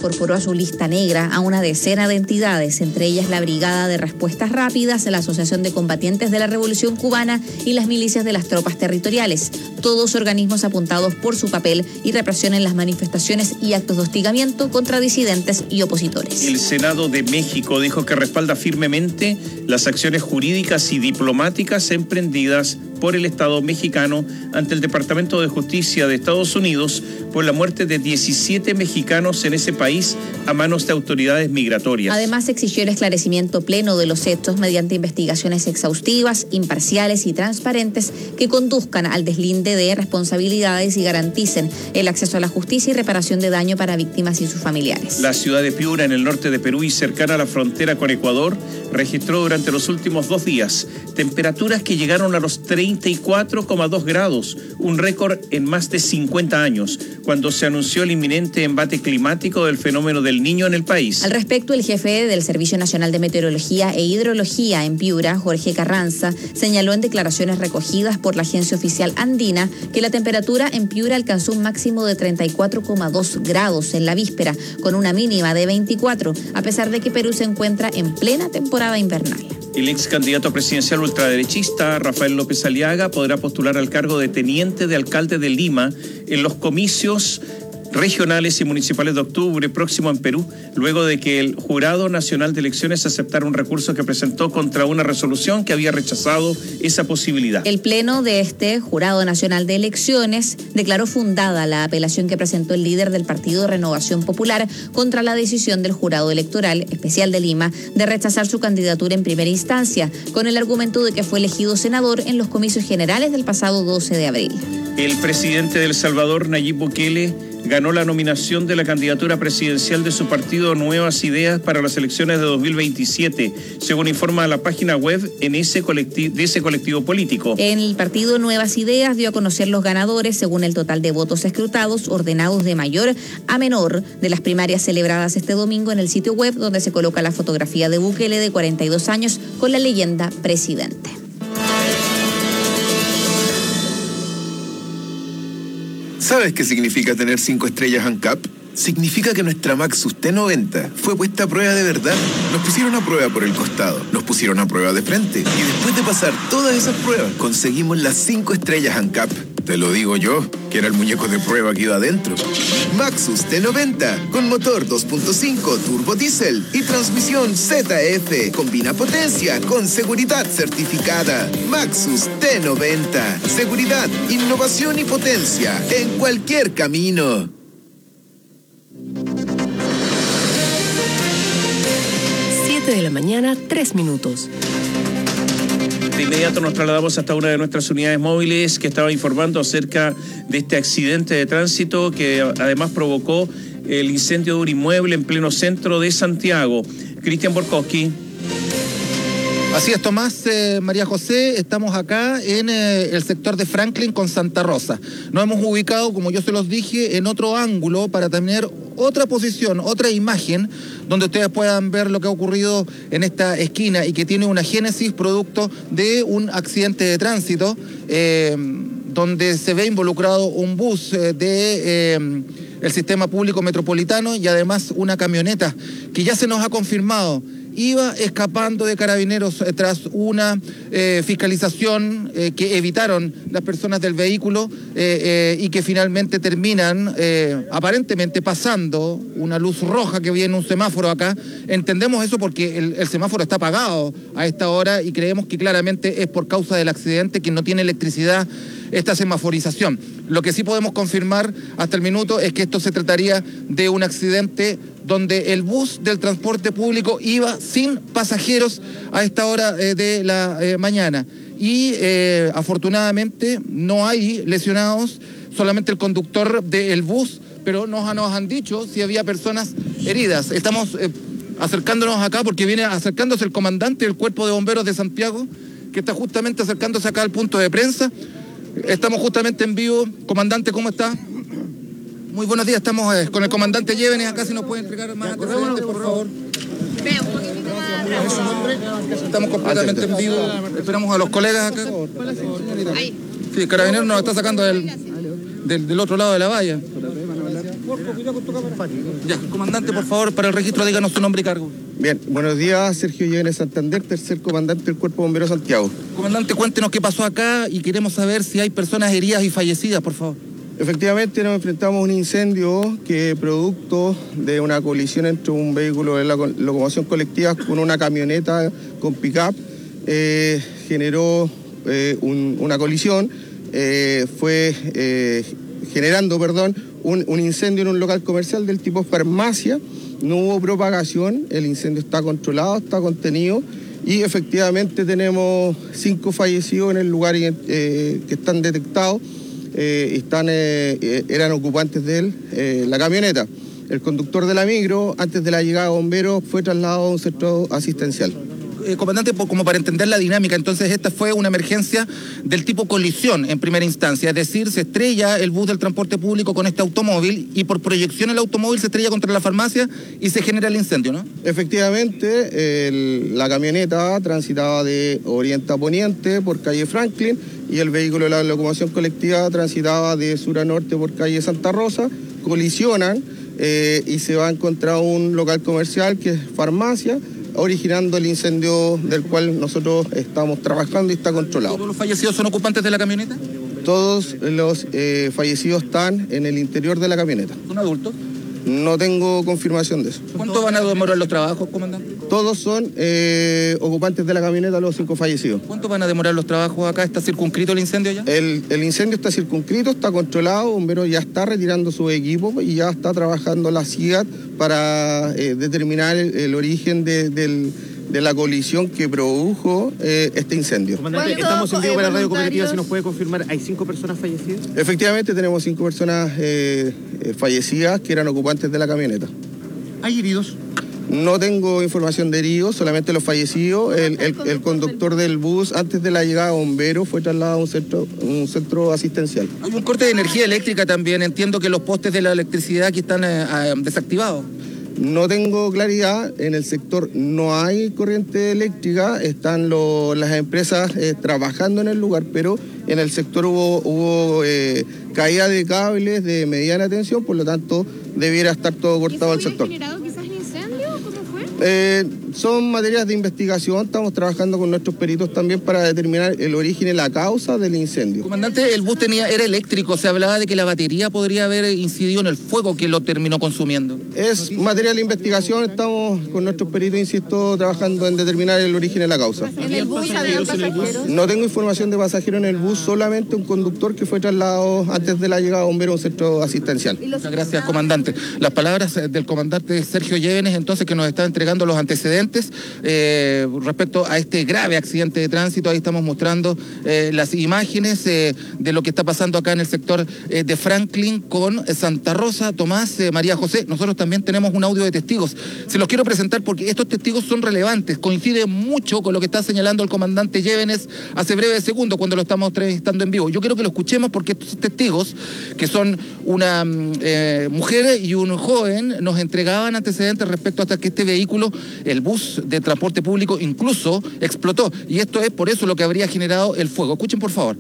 incorporó a su lista negra a una decena de entidades, entre ellas la Brigada de Respuestas Rápidas, la Asociación de Combatientes de la Revolución Cubana y las milicias de las tropas territoriales, todos organismos apuntados por su papel y represión en las manifestaciones y actos de hostigamiento contra disidentes y opositores. El Senado de México dijo que respalda firmemente las acciones jurídicas y diplomáticas emprendidas por el Estado mexicano ante el Departamento de Justicia de Estados Unidos por la muerte de 17 mexicanos en ese país a manos de autoridades migratorias. Además, exigió el esclarecimiento pleno de los hechos mediante investigaciones exhaustivas, imparciales y transparentes que conduzcan al deslinde de responsabilidades y garanticen el acceso a la justicia y reparación de daño para víctimas y sus familiares. La ciudad de Piura, en el norte de Perú y cercana a la frontera con Ecuador, registró durante los últimos 2 días temperaturas que llegaron a los 34,2 grados, un récord en más de 50 años, cuando se anunció el inminente embate climático del fenómeno del Niño en el país. Al respecto, el jefe del Servicio Nacional de Meteorología e Hidrología en Piura, Jorge Carranza, señaló en declaraciones recogidas por la agencia oficial andina que la temperatura en Piura alcanzó un máximo de 34,2 grados en la víspera, con una mínima de 24, a pesar de que Perú se encuentra en plena temporada invernal. El ex candidato presidencial ultraderechista, Rafael López Aliaga, podrá postular al cargo de teniente de alcalde de Lima en los comicios regionales y municipales de octubre próximo en Perú, luego de que el Jurado Nacional de Elecciones aceptara un recurso que presentó contra una resolución que había rechazado esa posibilidad. El pleno de este Jurado Nacional de Elecciones declaró fundada la apelación que presentó el líder del Partido Renovación Popular contra la decisión del Jurado Electoral Especial de Lima de rechazar su candidatura en primera instancia, con el argumento de que fue elegido senador en los comicios generales del pasado 12 de abril. El presidente de El Salvador, Nayib Bukele, ganó la nominación de la candidatura presidencial de su partido Nuevas Ideas para las elecciones de 2027, según informa la página web de ese colectivo político. En el partido Nuevas Ideas dio a conocer los ganadores según el total de votos escrutados, ordenados de mayor a menor de las primarias celebradas este domingo en el sitio web, donde se coloca la fotografía de Bukele de 42 años con la leyenda presidente. ¿Sabes qué significa tener 5 estrellas ANCAP? Significa que nuestra Maxus T90 fue puesta a prueba de verdad. Nos pusieron a prueba por el costado, nos pusieron a prueba de frente. Y después de pasar todas esas pruebas, conseguimos las 5 estrellas ANCAP. Te lo digo yo, que era el muñeco de prueba que iba adentro. Maxus T90, con motor 2.5 turbo diésel y transmisión ZF. Combina potencia con seguridad certificada. Maxus T90. Seguridad, innovación y potencia en cualquier camino. De la mañana, 3 minutos. De inmediato nos trasladamos hasta una de nuestras unidades móviles que estaba informando acerca de este accidente de tránsito que además provocó el incendio de un inmueble en pleno centro de Santiago. Cristian Borkowski. Así es, Tomás, María José, estamos acá en el sector de Franklin con Santa Rosa. Nos hemos ubicado, como yo se los dije, en otro ángulo para tener otra posición, otra imagen, donde ustedes puedan ver lo que ha ocurrido en esta esquina y que tiene una génesis producto de un accidente de tránsito, donde se ve involucrado un bus el sistema público metropolitano y además una camioneta que ya se nos ha confirmado iba escapando de carabineros tras una fiscalización que evitaron las personas del vehículo y que finalmente terminan aparentemente pasando una luz roja que viene un semáforo acá. Entendemos eso porque el semáforo está apagado a esta hora y creemos que claramente es por causa del accidente, que no tiene electricidad esta semaforización. Lo que sí podemos confirmar hasta el minuto es que esto se trataría de un accidente donde el bus del transporte público iba sin pasajeros a esta hora de la mañana. Y afortunadamente no hay lesionados, solamente el conductor del bus, pero nos han dicho si había personas heridas. Estamos acercándonos acá porque viene acercándose el comandante del Cuerpo de Bomberos de Santiago, que está justamente acercándose acá al punto de prensa. Estamos justamente en vivo. Comandante, ¿cómo está? Muy buenos días, estamos con el comandante Llévenes acá, si nos puede entregar más antecedentes, por favor. Estamos completamente en vivo. Esperamos a los colegas acá. Sí, el carabinero nos está sacando del otro lado de la valla. Ya, comandante, por favor, para el registro díganos su nombre y cargo. Bien, buenos días, Sergio Llévenes Santander, tercer comandante del Cuerpo Bombero Santiago. Comandante, cuéntenos qué pasó acá y queremos saber si hay personas heridas y fallecidas, por favor. Efectivamente nos enfrentamos a un incendio que producto de una colisión entre un vehículo de la locomoción colectiva con una camioneta con pick-up generó una colisión, generando un incendio en un local comercial del tipo farmacia. No hubo propagación, el incendio está controlado, está contenido y efectivamente tenemos 5 fallecidos en el lugar que están detectados. Eran ocupantes de la camioneta. El conductor de la micro, antes de la llegada de bomberos, fue trasladado a un centro asistencial. Comandante, como para entender la dinámica, entonces esta fue una emergencia del tipo colisión en primera instancia, es decir, se estrella el bus del transporte público con este automóvil y por proyección el automóvil se estrella contra la farmacia y se genera el incendio, ¿no? Efectivamente, la camioneta transitaba de oriente a poniente por calle Franklin y el vehículo de la locomoción colectiva transitaba de sur a norte por calle Santa Rosa, colisionan y se va a encontrar un local comercial que es farmacia, originando el incendio del cual nosotros estamos trabajando y está controlado. ¿Todos los fallecidos son ocupantes de la camioneta? Todos los fallecidos están en el interior de la camioneta. ¿Son adultos? No tengo confirmación de eso. ¿Cuánto van a demorar los trabajos, comandante? Todos son ocupantes de la camioneta, los 5 fallecidos. ¿Cuánto van a demorar los trabajos acá? ¿Está circunscrito el incendio ya? El incendio está circunscrito, está controlado, Bomberos ya está retirando su equipo y ya está trabajando la CIAT para determinar el origen de la colisión que produjo este incendio. Comandante, estamos en vivo para Radio Cooperativa, si nos puede confirmar, ¿hay 5 personas fallecidas? Efectivamente, tenemos 5 personas fallecidas que eran ocupantes de la camioneta. ¿Hay heridos? No tengo información de heridos, solamente los fallecidos. El conductor del bus, antes de la llegada de bomberos, fue trasladado a un centro asistencial. Hay un corte de energía eléctrica también. Entiendo que los postes de la electricidad aquí están desactivados. No tengo claridad, en el sector no hay corriente eléctrica, están las empresas trabajando en el lugar, pero en el sector hubo caída de cables de mediana tensión, por lo tanto debiera estar todo cortado al sector. ¿Generado quizás el incendio? ¿Cómo fue? Son materias de investigación, estamos trabajando con nuestros peritos también para determinar el origen y la causa del incendio. Comandante, el bus era eléctrico, se hablaba de que la batería podría haber incidido en el fuego que lo terminó consumiendo. Es material de investigación, estamos con nuestros peritos, insisto, trabajando en determinar el origen y la causa. ¿En el bus había pasajeros? No tengo información de pasajeros en el bus, solamente un conductor que fue trasladado antes de la llegada de bomberos a un centro asistencial. Muchas gracias, comandante. Las palabras del comandante Sergio Llévenes, entonces, que nos está entregando los antecedentes respecto a este grave accidente de tránsito. Ahí estamos mostrando las imágenes de lo que está pasando acá en el sector de Franklin con Santa Rosa. Tomás, María José, nosotros también tenemos un audio de testigos. Se los quiero presentar porque estos testigos son relevantes, coincide mucho con lo que está señalando el comandante Llévenes hace breves segundos cuando lo estamos entrevistando en vivo. Yo quiero que lo escuchemos porque estos testigos, que son una mujer y un joven, nos entregaban antecedentes respecto hasta que este vehículo, el bus de transporte público, incluso explotó. Y esto es por eso lo que habría generado el fuego. Escuchen, por favor.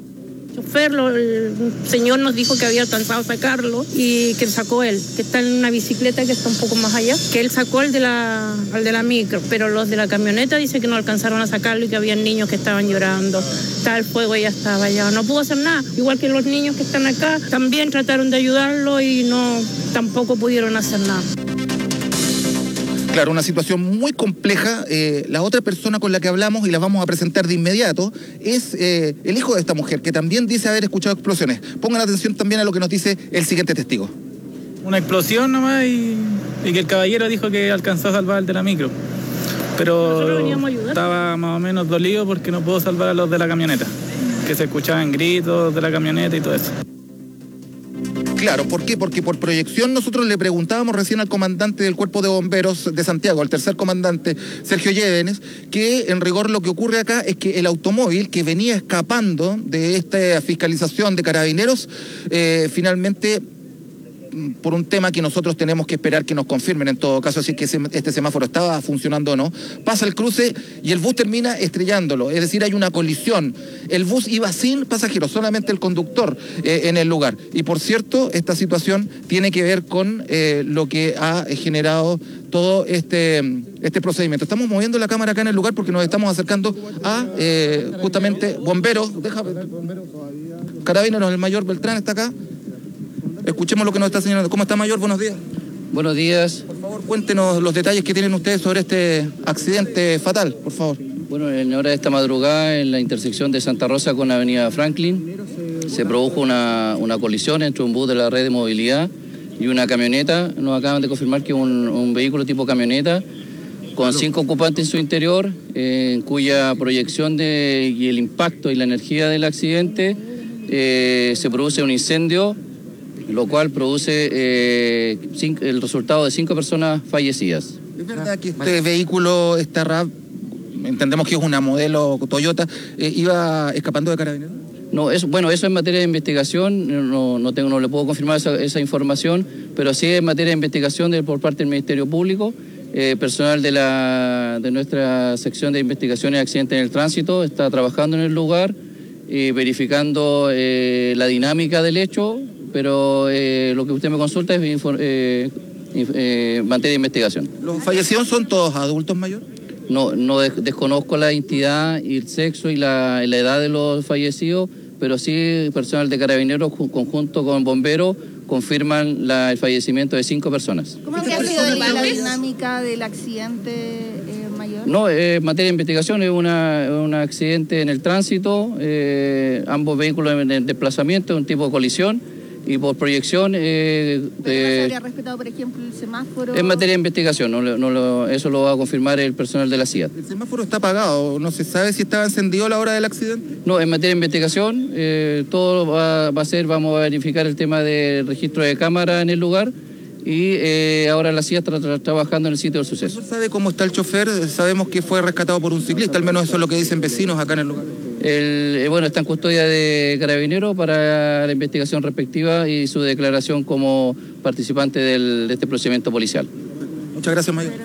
El señor nos dijo que había alcanzado a sacarlo y que sacó él, que está en una bicicleta que está un poco más allá, que él sacó al de la micro, pero los de la camioneta dice que no alcanzaron a sacarlo y que había niños que estaban llorando. Estaba el fuego y ya estaba allá. No pudo hacer nada. Igual que los niños que están acá, también trataron de ayudarlo y tampoco pudieron hacer nada. Claro, una situación muy compleja. La otra persona con la que hablamos, y la vamos a presentar de inmediato, es el hijo de esta mujer, que también dice haber escuchado explosiones. Pongan atención también a lo que nos dice el siguiente testigo. Una explosión nomás y que el caballero dijo que alcanzó a salvar al de la micro. Pero estaba más o menos dolido porque no pudo salvar a los de la camioneta, que se escuchaban gritos de la camioneta y todo eso. Claro, ¿por qué? Porque por proyección nosotros le preguntábamos recién al comandante del Cuerpo de Bomberos de Santiago, al tercer comandante Sergio Llévenes, que en rigor lo que ocurre acá es que el automóvil que venía escapando de esta fiscalización de carabineros finalmente por un tema que nosotros tenemos que esperar que nos confirmen en todo caso, si es que este semáforo estaba funcionando o no. Pasa el cruce y el bus termina estrellándolo, es decir, hay una colisión. El bus iba sin pasajeros, solamente el conductor en el lugar. Y por cierto, esta situación tiene que ver con lo que ha generado todo este procedimiento. Estamos moviendo la cámara acá en el lugar porque nos estamos acercando a justamente bomberos. Carabineros, el mayor Beltrán está acá. Escuchemos lo que nos está señalando. ¿Cómo está, mayor? Buenos días. Buenos días. Por favor, cuéntenos los detalles que tienen ustedes sobre este accidente fatal, por favor. Bueno, en hora de esta madrugada, en la intersección de Santa Rosa con la avenida Franklin, se produjo una colisión entre un bus de la red de movilidad y una camioneta. Nos acaban de confirmar que un vehículo tipo camioneta con 5 ocupantes en su interior, en cuya proyección y el impacto y la energía del accidente se produce un incendio, lo cual produce el resultado de 5 personas fallecidas. ¿Es verdad que este vehículo, esta RAV, entendemos que es una modelo Toyota, iba escapando de Carabineros? No, eso es materia de investigación, no le puedo confirmar esa información, pero sí es materia de investigación por parte del Ministerio Público. Personal de nuestra sección de investigaciones de accidentes en el tránsito está trabajando en el lugar, verificando la dinámica del hecho, pero lo que usted me consulta es materia de investigación. ¿Los fallecidos son todos adultos mayores? No desconozco la identidad y el sexo y la edad de los fallecidos, pero sí personal de Carabineros conjunto con bomberos confirman el fallecimiento de 5 personas. ¿Cómo habría sido la dinámica del accidente mayor? No, materia de investigación, es un accidente en el tránsito, ambos vehículos en desplazamiento, un tipo de colisión, y por proyección... ¿Pero no se habría respetado, por ejemplo, el semáforo? Es materia de investigación, eso lo va a confirmar el personal de la CIAT. ¿El semáforo está apagado? ¿No se sabe si estaba encendido a la hora del accidente? No, en materia de investigación, todo vamos a verificar el tema del registro de cámara en el lugar, y ahora la CIAT está trabajando en el sitio del suceso. ¿Sabe cómo está el chofer? Sabemos que fue rescatado por un ciclista, al menos eso es lo que dicen vecinos acá en el lugar. Está en custodia de Carabineros para la investigación respectiva y su declaración como participante de este procedimiento policial. Muchas gracias, mayor.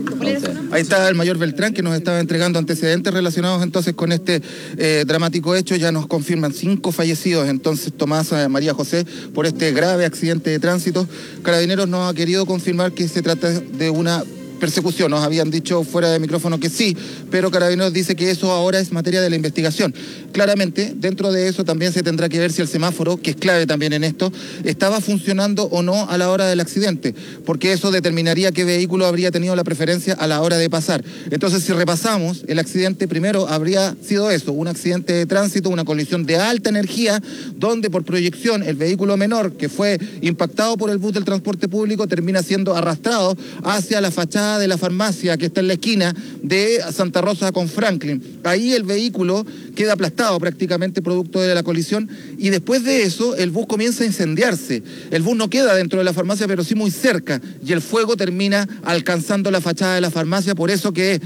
Ahí está el mayor Beltrán, que nos estaba entregando antecedentes relacionados entonces con este dramático hecho. Ya nos confirman 5 fallecidos entonces, Tomás, María José, por este grave accidente de tránsito. Carabineros nos ha querido confirmar que se trata de una persecución. Nos habían dicho fuera de micrófono que sí, pero Carabineros dice que eso ahora es materia de la investigación. Claramente, dentro de eso también se tendrá que ver si el semáforo, que es clave también en esto, estaba funcionando o no a la hora del accidente, porque eso determinaría qué vehículo habría tenido la preferencia a la hora de pasar. Entonces, si repasamos, el accidente primero habría sido eso, un accidente de tránsito, una colisión de alta energía, donde por proyección el vehículo menor, que fue impactado por el bus del transporte público, termina siendo arrastrado hacia la fachada de la farmacia que está en la esquina de Santa Rosa con Franklin. Ahí el vehículo queda aplastado prácticamente producto de la colisión, y después de eso el bus comienza a incendiarse. El bus no queda dentro de la farmacia, pero sí muy cerca, y el fuego termina alcanzando la fachada de la farmacia. Por eso que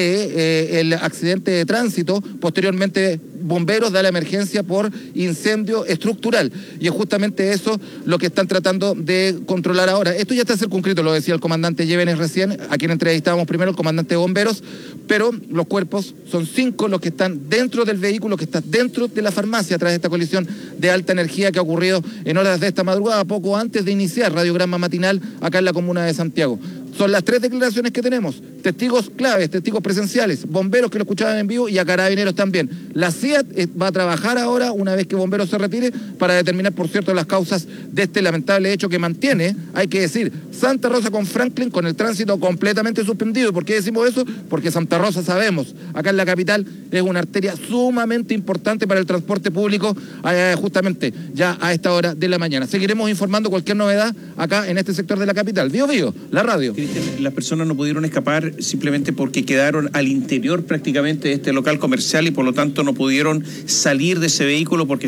el accidente de tránsito, posteriormente bomberos da la emergencia por incendio estructural, y es justamente eso lo que están tratando de controlar ahora. Esto ya está circunscrito, lo decía el comandante Llévenes recién, a quien entrevistábamos primero, el comandante de bomberos, pero los cuerpos son 5 los que están dentro del vehículo, que está dentro de la farmacia tras esta colisión de alta energía que ha ocurrido en horas de esta madrugada, poco antes de iniciar radiograma matinal acá en la comuna de Santiago. Son las 3 declaraciones que tenemos, testigos claves, testigos presenciales, bomberos que lo escuchaban en vivo y a Carabineros también. La CIAT va a trabajar ahora, una vez que bomberos se retire, para determinar, por cierto, las causas de este lamentable hecho que mantiene, hay que decir, Santa Rosa con Franklin con el tránsito completamente suspendido. ¿Y por qué decimos eso? Porque Santa Rosa, sabemos, acá en la capital es una arteria sumamente importante para el transporte público, justamente ya a esta hora de la mañana. Seguiremos informando cualquier novedad acá en este sector de la capital. Bío, la radio. Las personas no pudieron escapar simplemente porque quedaron al interior prácticamente de este local comercial y por lo tanto no pudieron salir de ese vehículo porque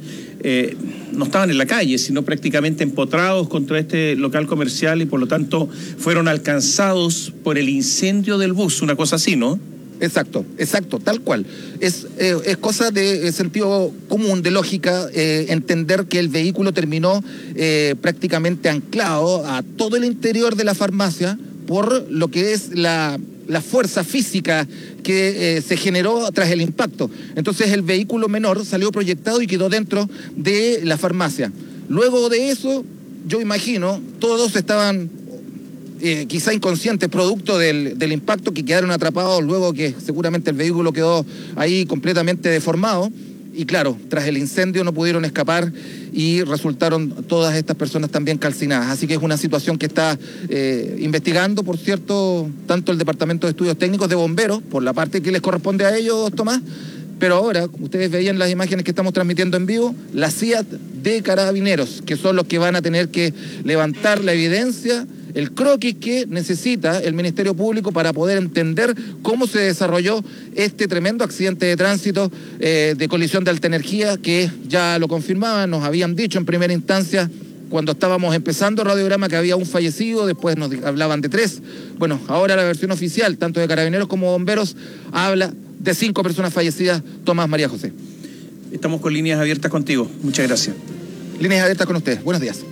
no estaban en la calle, sino prácticamente empotrados contra este local comercial y por lo tanto fueron alcanzados por el incendio del bus, una cosa así, ¿no? Exacto, tal cual. Es cosa de sentido común, de lógica, entender que el vehículo terminó prácticamente anclado a todo el interior de la farmacia por lo que es la fuerza física que se generó tras el impacto. Entonces el vehículo menor salió proyectado y quedó dentro de la farmacia. Luego de eso, yo imagino, todos estaban quizá inconscientes, producto del impacto, que quedaron atrapados luego que seguramente el vehículo quedó ahí completamente deformado. Y claro, tras el incendio no pudieron escapar y resultaron todas estas personas también calcinadas. Así que es una situación que está investigando, por cierto, tanto el Departamento de Estudios Técnicos de Bomberos, por la parte que les corresponde a ellos, Tomás, pero ahora, ustedes veían las imágenes que estamos transmitiendo en vivo, la CIAT de Carabineros, que son los que van a tener que levantar la evidencia, el croquis que necesita el Ministerio Público para poder entender cómo se desarrolló este tremendo accidente de tránsito de colisión de alta energía, que ya lo confirmaban, nos habían dicho en primera instancia cuando estábamos empezando radiograma que había un fallecido, después nos hablaban de 3. Bueno, ahora la versión oficial, tanto de Carabineros como Bomberos, habla de 5 personas fallecidas. Tomás, María José. Estamos con líneas abiertas contigo. Muchas gracias. Líneas abiertas con ustedes. Buenos días.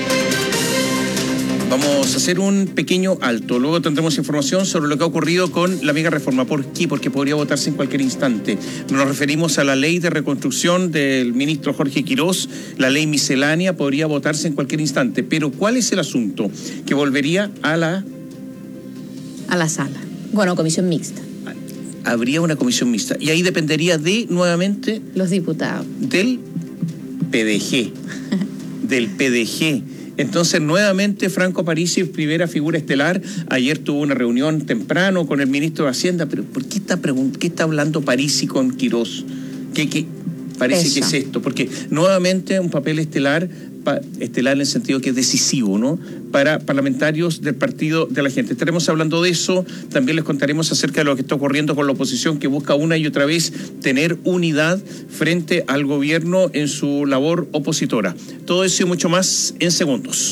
Vamos a hacer un pequeño alto. Luego tendremos información sobre lo que ha ocurrido con la mega reforma. ¿Por qué? Porque podría votarse en cualquier instante. Nos referimos a la ley de reconstrucción del ministro Jorge Quirós. La ley miscelánea podría votarse en cualquier instante. Pero ¿cuál es el asunto? Que volvería a la sala. Bueno, comisión mixta. Habría una comisión mixta. Y ahí dependería de, nuevamente... los diputados. Del PDG. Del PDG. Entonces, nuevamente, Franco Parisi, primera figura estelar. Ayer tuvo una reunión temprano con el ministro de Hacienda. Pero ¿por qué está hablando Parisi con Quirós? ¿Qué parece que es esto? Porque nuevamente un papel estelar en el sentido que es decisivo, ¿no?, para parlamentarios del Partido de la Gente. Estaremos hablando de eso. También les contaremos acerca de lo que está ocurriendo con la oposición, que busca una y otra vez tener unidad frente al gobierno en su labor opositora. Todo eso y mucho más en segundos.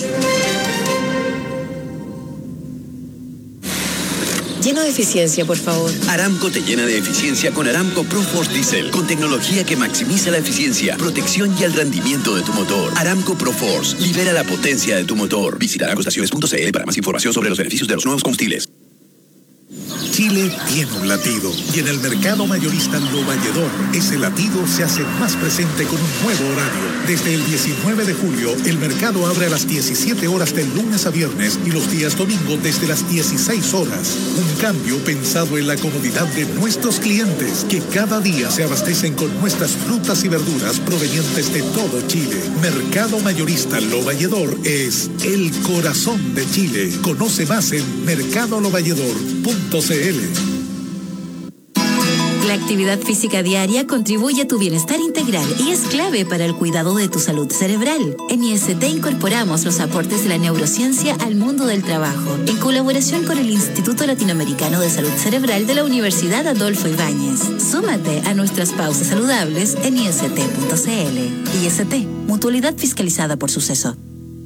Lleno de eficiencia, por favor. Aramco te llena de eficiencia con Aramco ProForce Diesel, con tecnología que maximiza la eficiencia, protección y el rendimiento de tu motor. Aramco ProForce, libera la potencia de tu motor. Visita aramcoestaciones.cl para más información sobre los beneficios de los nuevos combustibles. Chile tiene un latido y en el mercado mayorista Lo Valledor ese latido se hace más presente con un nuevo horario. Desde el 19 de julio el mercado abre a las 17 horas de lunes a viernes y los días domingo desde las 16 horas. Un cambio pensado en la comodidad de nuestros clientes que cada día se abastecen con nuestras frutas y verduras provenientes de todo Chile. Mercado mayorista Lo Valledor es el corazón de Chile. Conoce más en mercadolovalledor.cl. La actividad física diaria contribuye a tu bienestar integral y es clave para el cuidado de tu salud cerebral. En IST incorporamos los aportes de la neurociencia al mundo del trabajo, en colaboración con el Instituto Latinoamericano de Salud Cerebral de la Universidad Adolfo Ibáñez. Súmate a nuestras pausas saludables en ist.cl. IST, mutualidad fiscalizada por Suceso.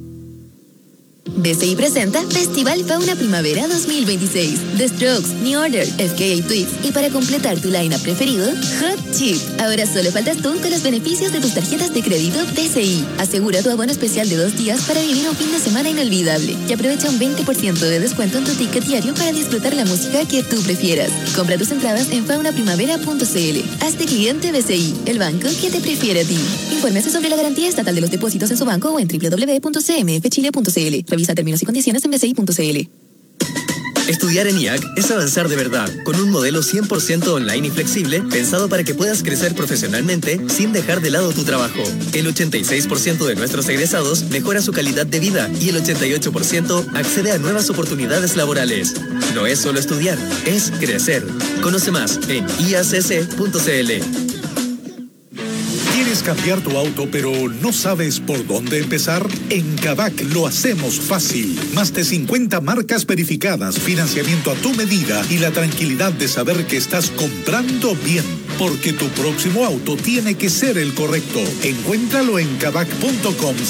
BCI presenta Festival Fauna Primavera 2026. The Strokes, New Order, FKA Twigs y para completar tu line-up preferido, Hot Chip. Ahora solo faltas tú con los beneficios de tus tarjetas de crédito BCI. Asegura tu abono especial de 2 días para vivir un fin de semana inolvidable y aprovecha un 20% de descuento en tu ticket diario para disfrutar la música que tú prefieras. Compra tus entradas en faunaprimavera.cl. Hazte cliente BCI, el banco que te prefiere a ti. Infórmese sobre la garantía estatal de los depósitos en su banco o en www.cmfchile.cl. Revisa términos y condiciones en bci.cl. Estudiar en IAC es avanzar de verdad, con un modelo 100% online y flexible, pensado para que puedas crecer profesionalmente sin dejar de lado tu trabajo. El 86% de nuestros egresados mejora su calidad de vida y el 88% accede a nuevas oportunidades laborales. No es solo estudiar, es crecer. Conoce más en iacc.cl. ¿Quieres cambiar tu auto pero no sabes por dónde empezar? En Kavak lo hacemos fácil. Más de 50 marcas verificadas, financiamiento a tu medida y la tranquilidad de saber que estás comprando bien. Porque tu próximo auto tiene que ser el correcto. Encuéntralo en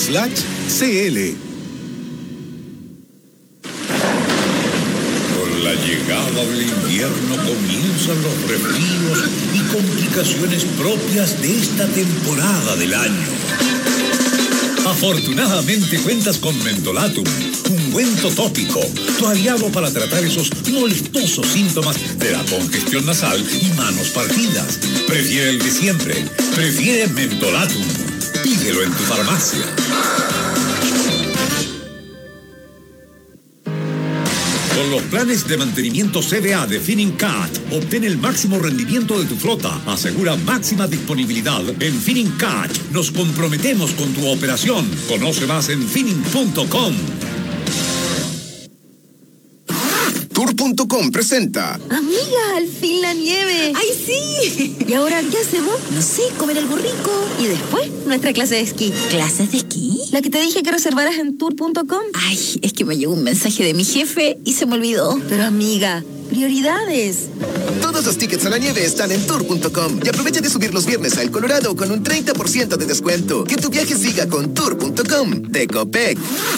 kavak.com/cl. la llegada del invierno comienzan los resfríos y complicaciones propias de esta temporada del año. Afortunadamente cuentas con Mentolatum, ungüento tópico, tu aliado para tratar esos molestosos síntomas de la congestión nasal y manos partidas. Prefiere el de siempre, prefiere Mentolatum. Pídelo en tu farmacia. Con los planes de mantenimiento CBA de Finincat, obtén el máximo rendimiento de tu flota. Asegura máxima disponibilidad. En Finincat nos comprometemos con tu operación. Conoce más en Finin.com. Tour.com presenta. Amiga, al fin la nieve. ¡Ay, sí! ¿Y ahora qué hacemos? No sé, comer algo rico. Y después, nuestra clase de esquí. ¿Clases de esquí? La que te dije que reservaras en Tour.com. Ay, es que me llegó un mensaje de mi jefe y se me olvidó. Pero amiga, prioridades. Todos los tickets a la nieve están en Tour.com. Y aprovecha de subir los viernes a El Colorado con un 30% de descuento. Que tu viaje siga con Tour.com de Copec.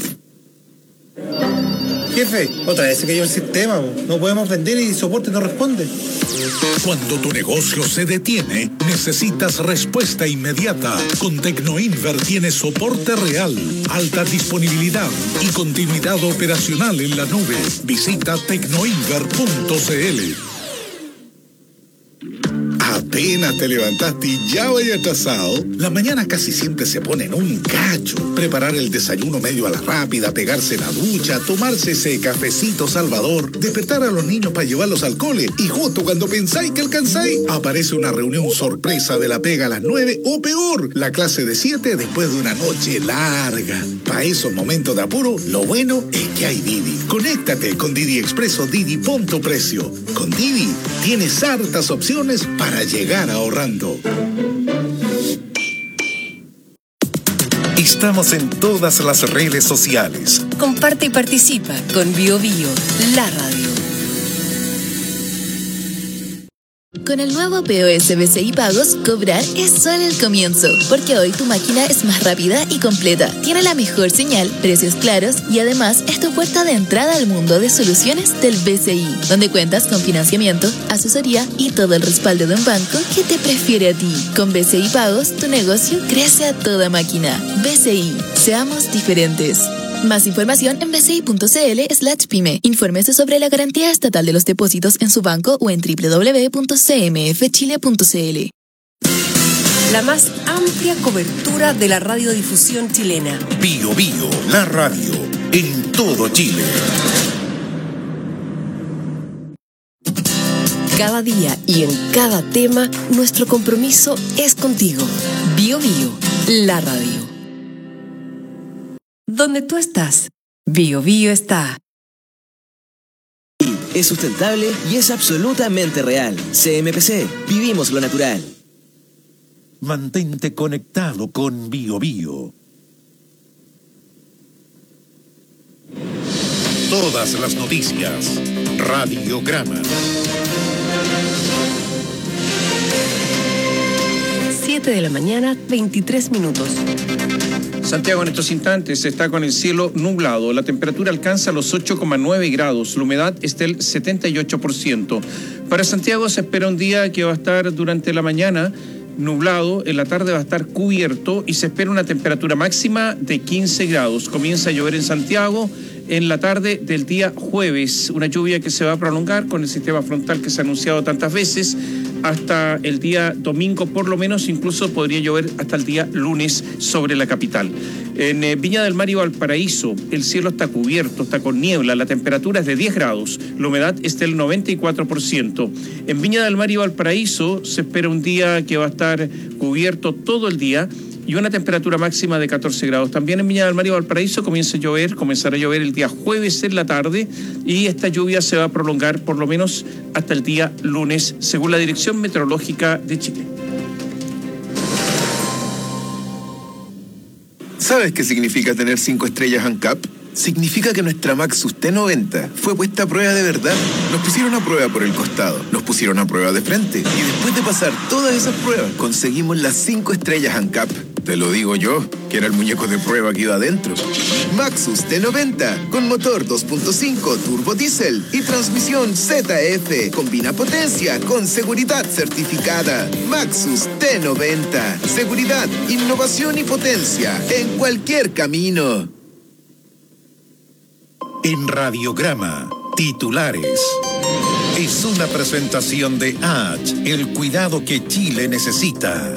Jefe, otra vez se cayó el sistema. No podemos vender y soporte no responde. Cuando tu negocio se detiene, necesitas respuesta inmediata. Con Tecnoinver tienes soporte real, alta disponibilidad y continuidad operacional en la nube. Visita tecnoinver.cl. Apenas te levantaste y ya vaya atrasado. La mañana casi siempre se pone en un cacho. Preparar el desayuno medio a la rápida, pegarse la ducha, tomarse ese cafecito salvador, despertar a los niños para llevarlos al cole. Y justo cuando pensáis que alcanzáis, aparece una reunión sorpresa de la pega a las 9 o peor, la clase de 7 después de una noche larga. Para esos momentos de apuro, lo bueno es que hay Didi. Conéctate con Didi Expreso Didi Punto Precio. Con Didi tienes hartas opciones para llegar ahorrando. Estamos en todas las redes sociales. Comparte y participa con BioBio, la radio. Con el nuevo POS BCI Pagos, cobrar es solo el comienzo, porque hoy tu máquina es más rápida y completa, tiene la mejor señal, precios claros y además es tu puerta de entrada al mundo de soluciones del BCI, donde cuentas con financiamiento, asesoría y todo el respaldo de un banco que te prefiere a ti. Con BCI Pagos, tu negocio crece a toda máquina. BCI, seamos diferentes. Más información en bci.cl/pyme. Infórmese sobre la garantía estatal de los depósitos en su banco o en www.cmfchile.cl. La más amplia cobertura de la radiodifusión chilena. BioBio, la radio, en todo Chile. Cada día y en cada tema, nuestro compromiso es contigo. BioBio, la radio. Donde tú estás, BioBio está. Es sustentable y es absolutamente real. CMPC, vivimos lo natural. Mantente conectado con BioBio. Todas las noticias. Radiograma. 7 de la mañana, 23 minutos. Santiago en estos instantes está con el cielo nublado. La temperatura alcanza los 8,9 grados. La humedad es del 78%. Para Santiago se espera un día que va a estar durante la mañana nublado, en la tarde va a estar cubierto y se espera una temperatura máxima de 15 grados. Comienza a llover en Santiago en la tarde del día jueves. Una lluvia que se va a prolongar con el sistema frontal que se ha anunciado tantas veces hasta el día domingo por lo menos, incluso podría llover hasta el día lunes sobre la capital. En Viña del Mar y Valparaíso el cielo está cubierto, está con niebla, la temperatura es de 10 grados, la humedad es del 94%. En Viña del Mar y Valparaíso se espera un día que va a estar cubierto todo el día y una temperatura máxima de 14 grados. También en Viña del Mar y Valparaíso comenzará a llover el día jueves en la tarde y esta lluvia se va a prolongar por lo menos hasta el día lunes, según la Dirección Meteorológica de Chile. ¿Sabes qué significa tener 5 estrellas ANCAP? Significa que nuestra Maxus T90 fue puesta a prueba de verdad. Nos pusieron a prueba por el costado, nos pusieron a prueba de frente y después de pasar todas esas pruebas conseguimos las 5 estrellas ANCAP. Te lo digo yo, que era el muñeco de prueba que iba adentro. Maxus T90, con motor 2.5 turbo diésel y transmisión ZF. Combina potencia con seguridad certificada. Maxus T90. Seguridad, innovación y potencia en cualquier camino. En Radiograma, titulares. Es una presentación de H, el cuidado que Chile necesita.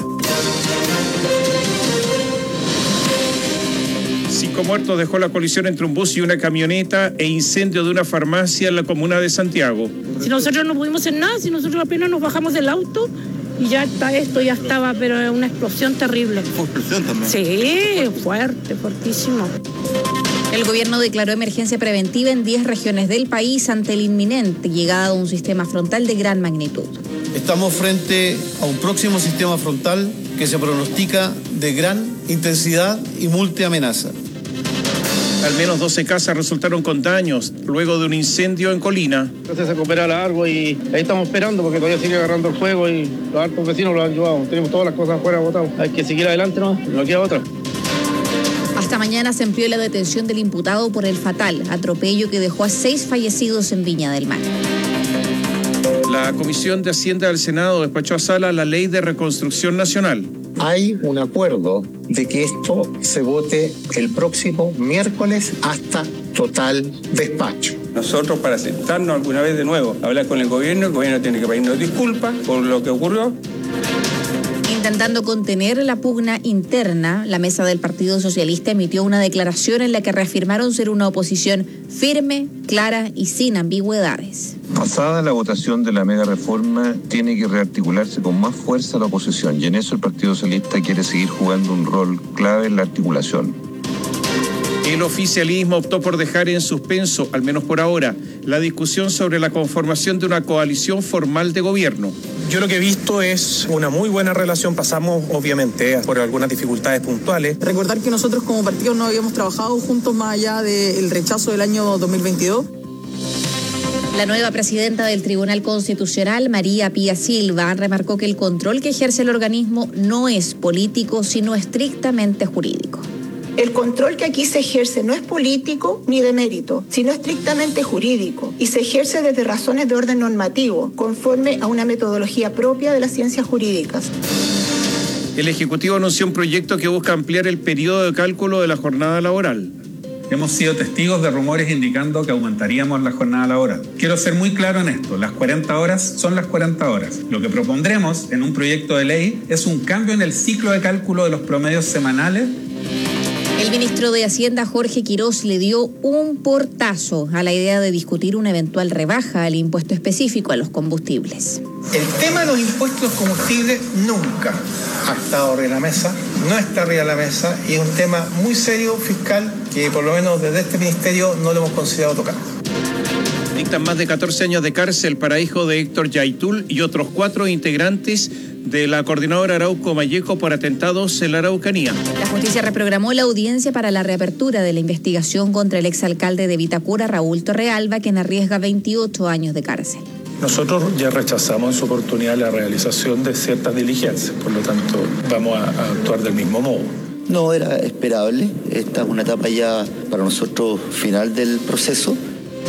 5 muertos dejó la colisión entre un bus y una camioneta e incendio de una farmacia en la comuna de Santiago. Si nosotros no pudimos hacer nada, si nosotros apenas nos bajamos del auto y ya está esto, ya estaba, pero es una explosión terrible. ¿Fue explosión también? Sí, fuerte, fuertísimo. El gobierno declaró emergencia preventiva en 10 regiones del país ante la inminente llegada de un sistema frontal de gran magnitud. Estamos frente a un próximo sistema frontal que se pronostica de gran intensidad y multiamenaza. Al menos 12 casas resultaron con daños luego de un incendio en Colina. Se recupera largo y ahí estamos esperando porque todavía sigue agarrando el fuego y los hartos vecinos lo han llevado. Tenemos todas las cosas afuera botadas. Hay que seguir adelante, no queda otra. Hasta mañana se amplió la detención del imputado por el fatal atropello que dejó a 6 fallecidos en Viña del Mar. La Comisión de Hacienda del Senado despachó a sala la Ley de Reconstrucción Nacional. Hay un acuerdo de que esto se vote el próximo miércoles hasta total despacho. Nosotros, para sentarnos alguna vez de nuevo, hablar con el gobierno tiene que pedirnos disculpas por lo que ocurrió. Intentando contener la pugna interna, la mesa del Partido Socialista emitió una declaración en la que reafirmaron ser una oposición firme, clara y sin ambigüedades. Pasada la votación de la mega reforma, tiene que rearticularse con más fuerza la oposición y en eso el Partido Socialista quiere seguir jugando un rol clave en la articulación. El oficialismo optó por dejar en suspenso, al menos por ahora, la discusión sobre la conformación de una coalición formal de gobierno. Yo lo que he visto es una muy buena relación, pasamos obviamente por algunas dificultades puntuales. Recordar que nosotros como partido no habíamos trabajado juntos más allá del rechazo del año 2022. La nueva presidenta del Tribunal Constitucional, María Pía Silva, remarcó que el control que ejerce el organismo no es político, sino estrictamente jurídico. El control que aquí se ejerce no es político ni de mérito, sino estrictamente jurídico y se ejerce desde razones de orden normativo, conforme a una metodología propia de las ciencias jurídicas. El Ejecutivo anunció un proyecto que busca ampliar el periodo de cálculo de la jornada laboral. Hemos sido testigos de rumores indicando que aumentaríamos la jornada laboral. Quiero ser muy claro en esto, las 40 horas son las 40 horas. Lo que propondremos en un proyecto de ley es un cambio en el ciclo de cálculo de los promedios semanales. El ministro de Hacienda, Jorge Quirós, le dio un portazo a la idea de discutir una eventual rebaja al impuesto específico a los combustibles. El tema de los impuestos a los combustibles nunca ha estado arriba de la mesa, no está arriba de la mesa y es un tema muy serio fiscal que por lo menos desde este ministerio no lo hemos considerado tocar. Dictan más de 14 años de cárcel para hijo de Héctor Yaitul y otros 4 integrantes de la coordinadora Arauco-Malleco por atentados en la Araucanía. La justicia reprogramó la audiencia para la reapertura de la investigación contra el exalcalde de Vitacura, Raúl Torrealba, quien arriesga 28 años de cárcel. Nosotros ya rechazamos en su oportunidad la realización de ciertas diligencias, por lo tanto vamos a actuar del mismo modo. No era esperable, esta es una etapa ya para nosotros final del proceso.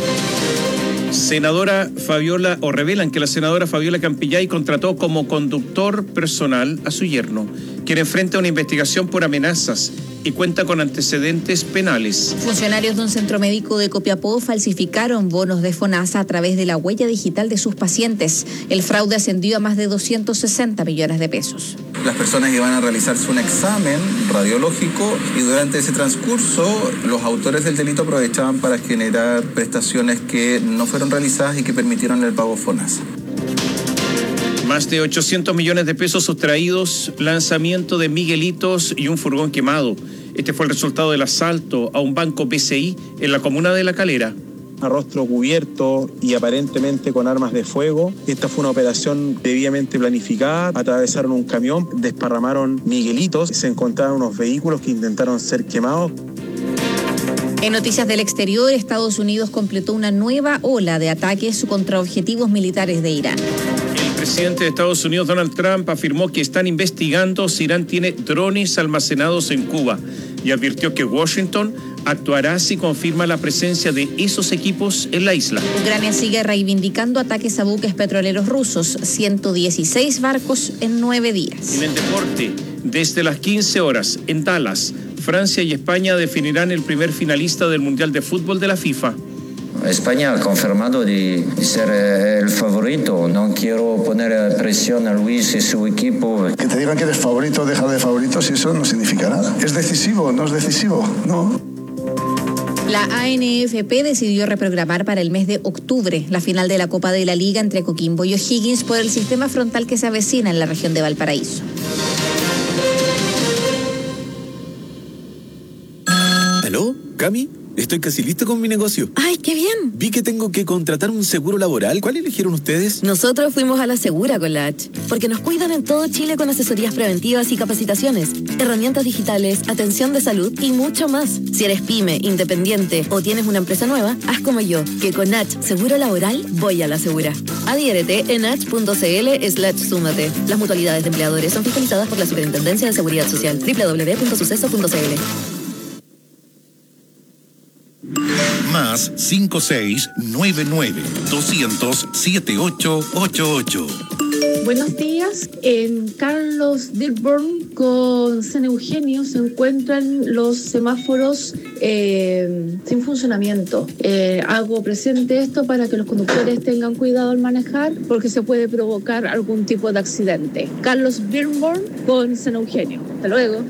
Revelan que la senadora Fabiola Campillay contrató como conductor personal a su yerno, quien enfrenta una investigación por amenazas y cuenta con antecedentes penales. Funcionarios de un centro médico de Copiapó falsificaron bonos de FONASA a través de la huella digital de sus pacientes. El fraude ascendió a más de 260 millones de pesos. Las personas iban a realizarse un examen radiológico y durante ese transcurso los autores del delito aprovechaban para generar prestaciones que no fueron realizadas y que permitieron el pago FONASA. Más de 800 millones de pesos sustraídos, lanzamiento de Miguelitos y un furgón quemado. Este fue el resultado del asalto a un banco BCI en la comuna de La Calera. A rostro cubierto y aparentemente con armas de fuego. Esta fue una operación debidamente planificada. Atravesaron un camión, desparramaron Miguelitos, se encontraron unos vehículos que intentaron ser quemados. En noticias del exterior, Estados Unidos completó una nueva ola de ataques contra objetivos militares de Irán. El presidente de Estados Unidos, Donald Trump, afirmó que están investigando si Irán tiene drones almacenados en Cuba y advirtió que Washington actuará si confirma la presencia de esos equipos en la isla. Ucrania sigue reivindicando ataques a buques petroleros rusos, 116 barcos en 9 días. En el deporte, desde las 15 horas en Dallas, Francia y España definirán el primer finalista del Mundial de Fútbol de la FIFA. España ha confirmado de ser el favorito. No quiero poner presión a Luis y su equipo. Que te digan que eres favorito, deja de favoritos, y eso no significa nada. ¿Es decisivo? ¿No es decisivo? No. La ANFP decidió reprogramar para el mes de octubre la final de la Copa de la Liga entre Coquimbo y O'Higgins por el sistema frontal que se avecina en la región de Valparaíso. ¿Aló? ¿Cami? Estoy casi listo con mi negocio. ¡Ay, qué bien! Vi que tengo que contratar un seguro laboral. ¿Cuál eligieron ustedes? Nosotros fuimos a la Segura con la H, porque nos cuidan en todo Chile con asesorías preventivas y capacitaciones, herramientas digitales, atención de salud y mucho más. Si eres pyme, independiente o tienes una empresa nueva, haz como yo, que con H Seguro Laboral voy a la Segura. Adhiérete en h.cl/súmate. Las mutualidades de empleadores son fiscalizadas por la Superintendencia de Seguridad Social. www.suceso.cl. Más 5699-200-7888. Buenos días. En Carlos Dearborn con San Eugenio se encuentran los semáforos sin funcionamiento. Hago presente esto para que los conductores tengan cuidado al manejar, porque se puede provocar algún tipo de accidente. Carlos Dearborn con San Eugenio. Hasta luego.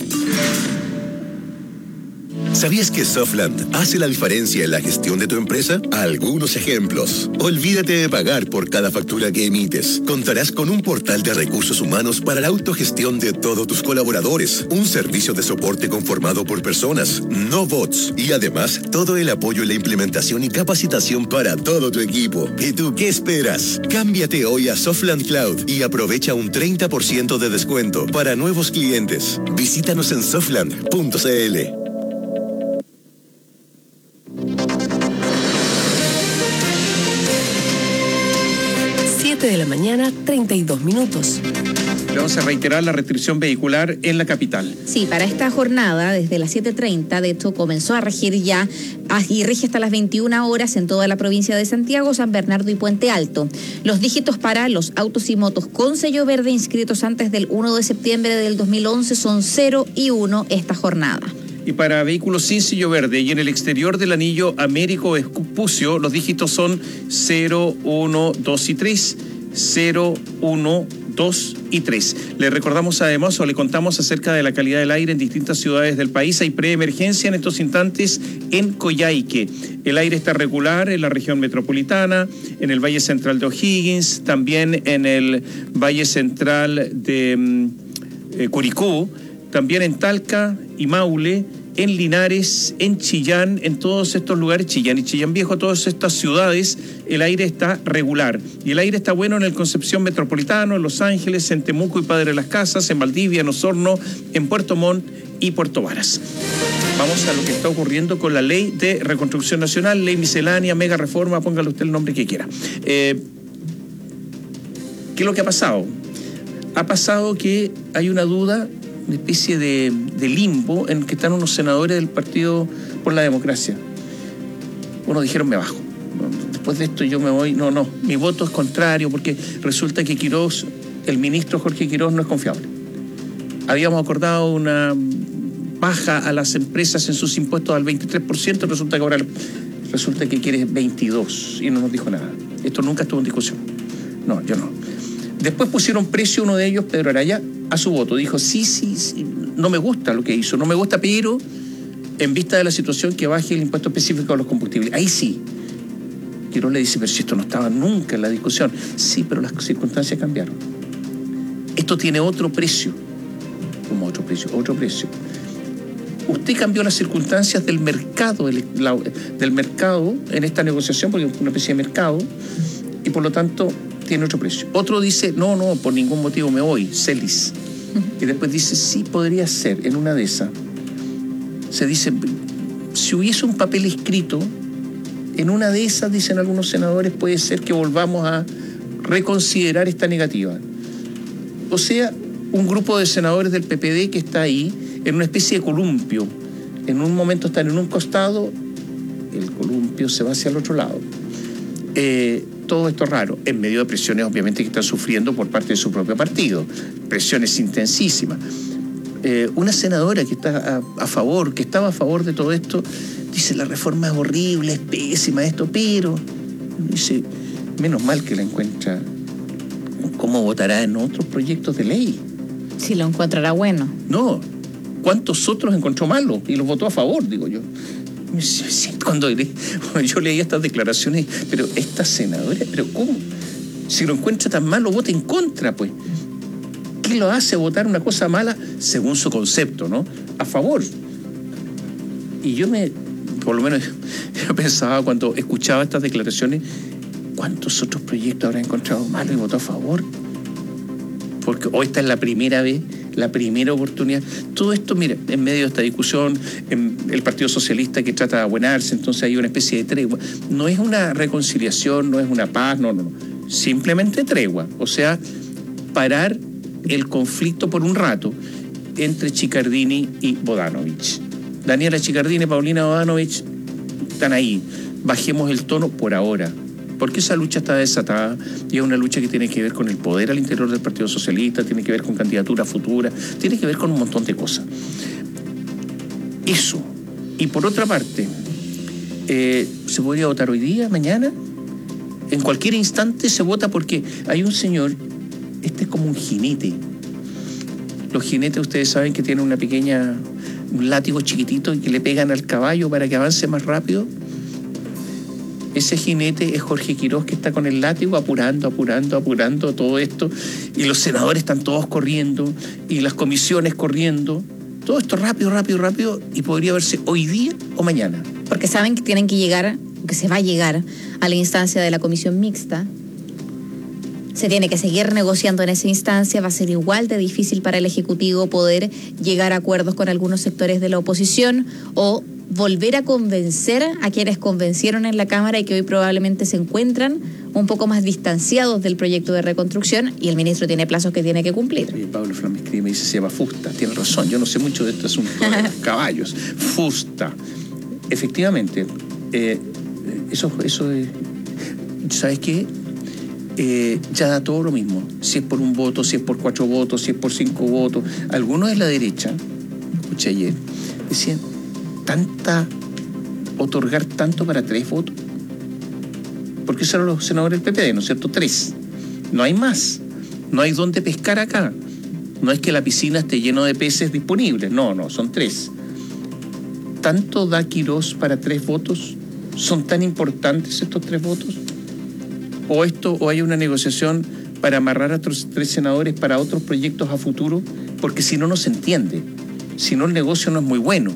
¿Sabías que Softland hace la diferencia en la gestión de tu empresa? Algunos ejemplos. Olvídate de pagar por cada factura que emites. Contarás con un portal de recursos humanos para la autogestión de todos tus colaboradores. Un servicio de soporte conformado por personas, no bots. Y además, todo el apoyo en la implementación y capacitación para todo tu equipo. ¿Y tú qué esperas? Cámbiate hoy a Softland Cloud y aprovecha un 30% de descuento para nuevos clientes. Visítanos en softland.cl. 7 de la mañana, 32 minutos. Vamos a reiterar la restricción vehicular en la capital. Sí, para esta jornada, desde las 7:30, de hecho, comenzó a regir ya y rige hasta las 21 horas en toda la provincia de Santiago, San Bernardo y Puente Alto. Los dígitos para los autos y motos con sello verde inscritos antes del 1 de septiembre del 2011 son 0 y 1 esta jornada. Y para vehículos sin sello verde y en el exterior del anillo Américo Vespucio, los dígitos son 0, 1, 2 y 3. 0, 1, 2 y 3. Le recordamos además, o le contamos acerca de la calidad del aire en distintas ciudades del país. Hay preemergencia en estos instantes en Coyhaique. El aire está regular en la región metropolitana, en el Valle Central de O'Higgins, también en el Valle Central de Curicó, también en Talca y Maule, en Linares, en Chillán, en todos estos lugares, Chillán y Chillán Viejo, todas estas ciudades, el aire está regular. Y el aire está bueno en el Concepción Metropolitano, en Los Ángeles, en Temuco y Padre Las Casas, en Valdivia, en Osorno, en Puerto Montt y Puerto Varas. Vamos a lo que está ocurriendo con la Ley de Reconstrucción Nacional, Ley Miscelánea, Mega Reforma, póngale usted el nombre que quiera. ¿Qué es lo que ha pasado? Ha pasado que hay una duda, una especie de limbo en que están unos senadores del Partido por la Democracia. Unos dijeron me bajo. Después de esto yo me voy. No, mi voto es contrario porque resulta que Quirós, el ministro Jorge Quirós, no es confiable. Habíamos acordado una baja a las empresas en sus impuestos al 23%, resulta que ahora que quiere 22% y no nos dijo nada. Esto nunca estuvo en discusión. No, yo no. Después pusieron precio uno de ellos, Pedro Araya, a su voto. Dijo, sí, no me gusta lo que hizo, no me gusta, pero en vista de la situación que baje el impuesto específico a los combustibles. Ahí sí. Quirós le dice, pero si esto no estaba nunca en la discusión. Sí, pero las circunstancias cambiaron. Esto tiene otro precio. ¿Cómo otro precio? Otro precio. Usted cambió las circunstancias del mercado en esta negociación, porque es una especie de mercado, y por lo tanto tiene otro precio. Otro dice, no, por ningún motivo me voy, Celis. Y después dice, sí, podría ser, en una de esas. Se dice, si hubiese un papel escrito, en una de esas, dicen algunos senadores, puede ser que volvamos a reconsiderar esta negativa. O sea, un grupo de senadores del PPD que está ahí en una especie de columpio. En un momento están en un costado, el columpio se va hacia el otro lado. Todo esto raro, en medio de presiones obviamente que están sufriendo por parte de su propio partido, presiones intensísimas. Una senadora que está a favor, que estaba a favor de todo esto, dice: la reforma es horrible, es pésima esto, pero dice, menos mal que la encuentra. ¿Cómo votará en otros proyectos de ley? Si lo encontrará bueno. No, ¿cuántos otros encontró malos y los votó a favor, digo yo? Cuando yo leía estas declaraciones, pero esta senadora, ¿pero cómo? Si lo encuentra tan malo, vota en contra, pues. ¿Qué lo hace votar una cosa mala según su concepto, ¿no? A favor. Y yo por lo menos, yo pensaba cuando escuchaba estas declaraciones, ¿cuántos otros proyectos habrá encontrado malos y votó a favor? Porque hoy esta es la primera vez, la primera oportunidad. Todo esto, mira, en medio de esta discusión, el Partido Socialista que trata de abuenarse, entonces hay una especie de tregua. No es una reconciliación, no es una paz, no. Simplemente tregua. O sea, parar el conflicto por un rato entre Chiccardini y Bodanovich. Daniela Chiccardini y Paulina Bodanovich están ahí. Bajemos el tono por ahora. Porque esa lucha está desatada y es una lucha que tiene que ver con el poder al interior del Partido Socialista, tiene que ver con candidaturas futuras, tiene que ver con un montón de cosas. Eso. Y por otra parte, ¿se podría votar hoy día, mañana? En cualquier instante se vota porque hay un señor, este es como un jinete. Los jinetes, ustedes saben que tienen un látigo chiquitito y que le pegan al caballo para que avance más rápido. Ese jinete es Jorge Quirós, que está con el látigo apurando todo esto, y los senadores están todos corriendo, y las comisiones corriendo, todo esto rápido, y podría verse hoy día o mañana. Porque saben que tienen que llegar, que se va a llegar a la instancia de la comisión mixta. Se tiene que seguir negociando en esa instancia, va a ser igual de difícil para el Ejecutivo poder llegar a acuerdos con algunos sectores de la oposición o volver a convencer a quienes convencieron en la Cámara y que hoy probablemente se encuentran un poco más distanciados del proyecto de reconstrucción, y el ministro tiene plazos que tiene que cumplir. Oye, Pablo Flamescri me dice: se llama Fusta. Tiene razón, yo no sé mucho de este asunto de los caballos. Fusta. Efectivamente, eso es, ¿sabes qué? Ya da todo lo mismo. Si es por un voto, si es por 4 votos, si es por 5 votos. Algunos de la derecha, escuché ayer, decían: otorgar tanto para 3 votos. Porque esos eran los senadores del PPD, ¿no es cierto? 3. No hay más. No hay dónde pescar acá. No es que la piscina esté lleno de peces disponibles. No, son 3. ¿Tanto da Quirós para 3 votos? ¿Son tan importantes estos 3 votos? ¿O hay una negociación para amarrar a otros 3 senadores para otros proyectos a futuro? Porque si no, no se entiende. Si no, el negocio no es muy bueno.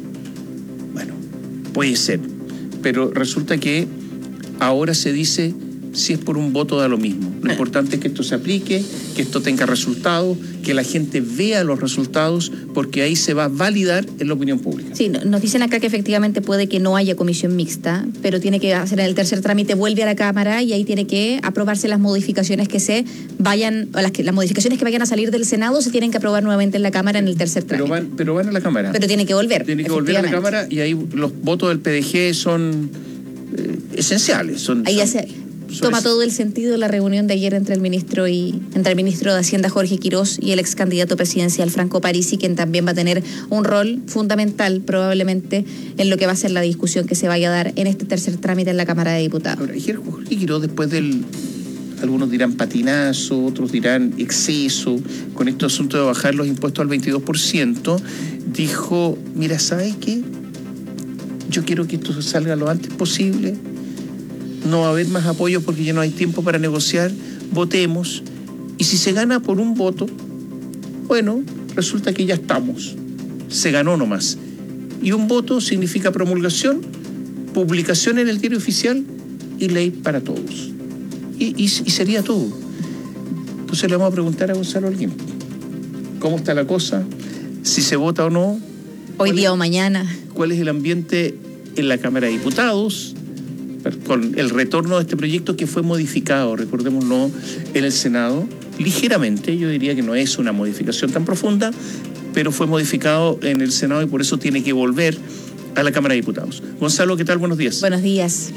Puede ser, pero resulta que ahora se dice: si es por un voto da lo mismo. Lo importante es que esto se aplique, que esto tenga resultados, que la gente vea los resultados, porque ahí se va a validar en la opinión pública. Sí, nos dicen acá que efectivamente puede que no haya comisión mixta, pero tiene que hacer el tercer trámite, vuelve a la Cámara y ahí tiene que aprobarse las modificaciones que las modificaciones que vayan a salir del Senado se tienen que aprobar nuevamente en la Cámara en el tercer trámite. Pero van a la Cámara. Pero tiene que volver. Tiene que volver a la Cámara y ahí los votos del PDG son esenciales. Toma todo el sentido la reunión de ayer entre el ministro de Hacienda Jorge Quirós y el ex candidato presidencial Franco Parisi, quien también va a tener un rol fundamental probablemente en lo que va a ser la discusión que se vaya a dar en este tercer trámite en la Cámara de Diputados. Ahora, Jorge Quirós, después algunos dirán patinazo, otros dirán exceso, con este asunto de bajar los impuestos al 22%, dijo: mira, ¿sabes qué? Yo quiero que esto salga lo antes posible. No va a haber más apoyo porque ya no hay tiempo para negociar, votemos, y si se gana por un voto, bueno, resulta que ya estamos, se ganó nomás. Y un voto significa promulgación, publicación en el diario oficial y ley para todos. Y sería todo. Entonces le vamos a preguntar a Gonzalo Holguín cómo está la cosa, si se vota o no. Hoy día o mañana. ¿Cuál es el ambiente en la Cámara de Diputados? con el retorno de este proyecto que fue modificado, recordémoslo, en el Senado, ligeramente. Yo diría que no es una modificación tan profunda, pero fue modificado en el Senado y por eso tiene que volver a la Cámara de Diputados. Gonzalo, ¿qué tal? Buenos días. Buenos días.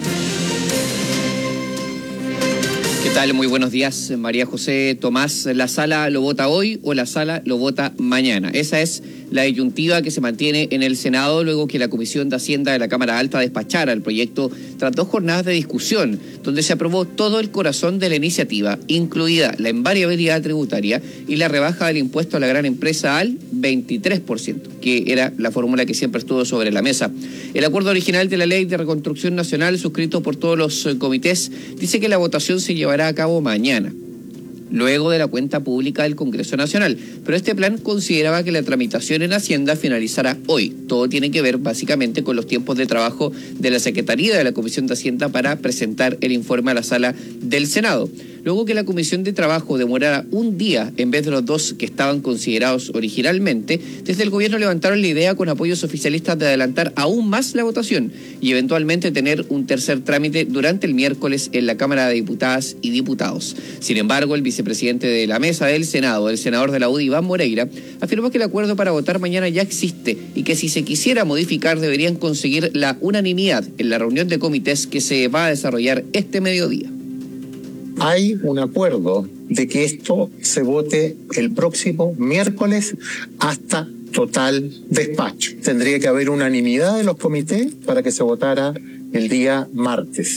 ¿Qué tal? Muy buenos días, María José Tomás. ¿La sala lo vota hoy o la sala lo vota mañana? Esa es la disyuntiva que se mantiene en el Senado luego que la Comisión de Hacienda de la Cámara Alta despachara el proyecto tras 2 jornadas de discusión, donde se aprobó todo el corazón de la iniciativa, incluida la invariabilidad tributaria y la rebaja del impuesto a la gran empresa al 23%, que era la fórmula que siempre estuvo sobre la mesa. El acuerdo original de la Ley de Reconstrucción Nacional, suscrito por todos los comités, dice que la votación se llevará a cabo mañana, luego de la cuenta pública del Congreso Nacional. Pero este plan consideraba que la tramitación en Hacienda finalizará hoy. Todo tiene que ver básicamente con los tiempos de trabajo de la Secretaría de la Comisión de Hacienda para presentar el informe a la sala del Senado. Luego que la Comisión de Trabajo demorara un día en vez de los 2 que estaban considerados originalmente, desde el gobierno levantaron la idea con apoyos oficialistas de adelantar aún más la votación y eventualmente tener un tercer trámite durante el miércoles en la Cámara de Diputadas y Diputados. Sin embargo, el vicepresidente de la mesa del Senado, el senador de la UDI, Iván Moreira, afirmó que el acuerdo para votar mañana ya existe y que si se quisiera modificar deberían conseguir la unanimidad en la reunión de comités que se va a desarrollar este mediodía. Hay un acuerdo de que esto se vote el próximo miércoles hasta total despacho. Tendría que haber unanimidad de los comités para que se votara el día martes.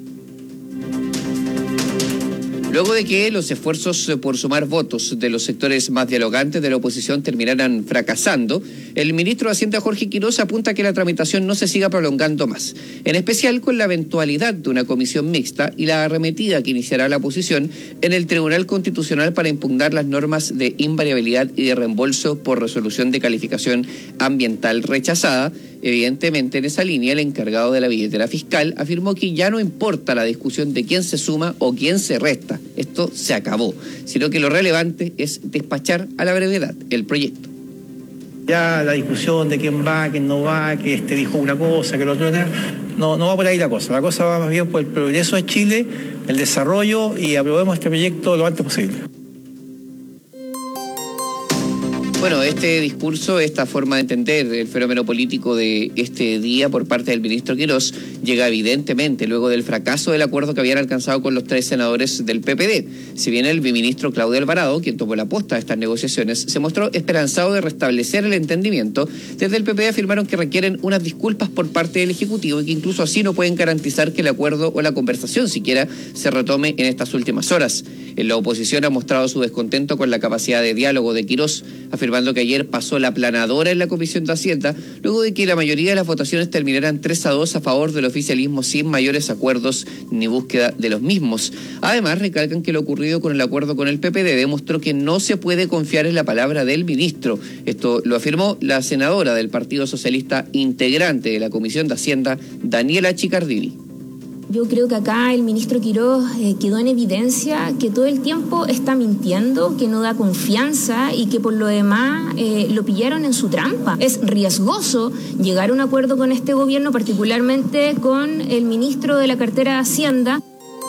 Luego de que los esfuerzos por sumar votos de los sectores más dialogantes de la oposición terminaran fracasando, el ministro de Hacienda, Jorge Quiroz, apunta a que la tramitación no se siga prolongando más, en especial con la eventualidad de una comisión mixta y la arremetida que iniciará la oposición en el Tribunal Constitucional para impugnar las normas de invariabilidad y de reembolso por resolución de calificación ambiental rechazada. Evidentemente, en esa línea, el encargado de la billetera fiscal afirmó que ya no importa la discusión de quién se suma o quién se resta. Esto se acabó, sino que lo relevante es despachar a la brevedad el proyecto. Ya la discusión de quién va, quién no va, que este dijo una cosa, que el otro no va por ahí la cosa. La cosa va más bien por el progreso de Chile, el desarrollo, y aprobemos este proyecto lo antes posible. Bueno, este discurso, esta forma de entender el fenómeno político de este día por parte del ministro Quiroz llega evidentemente luego del fracaso del acuerdo que habían alcanzado con los 3 senadores del PPD. Si bien el biministro Claudio Alvarado, quien tomó la posta de estas negociaciones, se mostró esperanzado de restablecer el entendimiento, desde el PPD afirmaron que requieren unas disculpas por parte del Ejecutivo y que incluso así no pueden garantizar que el acuerdo o la conversación siquiera se retome en estas últimas horas. En la oposición ha mostrado su descontento con la capacidad de diálogo de Quiroz, afirmando que ayer pasó la planadora en la Comisión de Hacienda, luego de que la mayoría de las votaciones terminaran 3-2 a favor del oficialismo sin mayores acuerdos ni búsqueda de los mismos. Además, recalcan que lo ocurrido con el acuerdo con el PPD demostró que no se puede confiar en la palabra del ministro. Esto lo afirmó la senadora del Partido Socialista, integrante de la Comisión de Hacienda, Daniela Chicardini. Yo creo que acá el ministro Quiroz quedó en evidencia que todo el tiempo está mintiendo, que no da confianza y que por lo demás lo pillaron en su trampa. Es riesgoso llegar a un acuerdo con este gobierno, particularmente con el ministro de la cartera de Hacienda.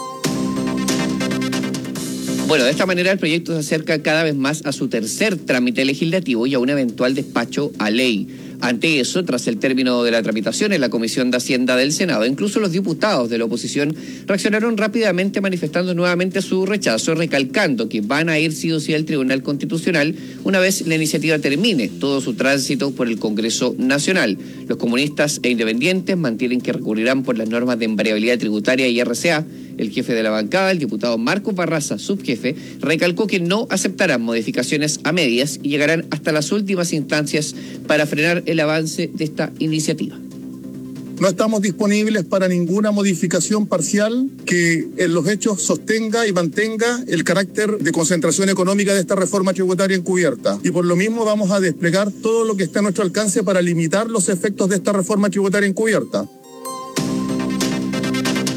Bueno, de esta manera el proyecto se acerca cada vez más a su tercer trámite legislativo y a un eventual despacho a ley. Ante eso, tras el término de la tramitación en la Comisión de Hacienda del Senado, incluso los diputados de la oposición reaccionaron rápidamente manifestando nuevamente su rechazo, recalcando que van a ir sí o sí al Tribunal Constitucional una vez la iniciativa termine todo su tránsito por el Congreso Nacional. Los comunistas e independientes mantienen que recurrirán por las normas de invariabilidad tributaria y RCA. El jefe de la bancada, el diputado Marcos Barraza, subjefe, recalcó que no aceptarán modificaciones a medias y llegarán hasta las últimas instancias para frenar el avance de esta iniciativa. No estamos disponibles para ninguna modificación parcial que en los hechos sostenga y mantenga el carácter de concentración económica de esta reforma tributaria encubierta. Y por lo mismo vamos a desplegar todo lo que está a nuestro alcance para limitar los efectos de esta reforma tributaria encubierta.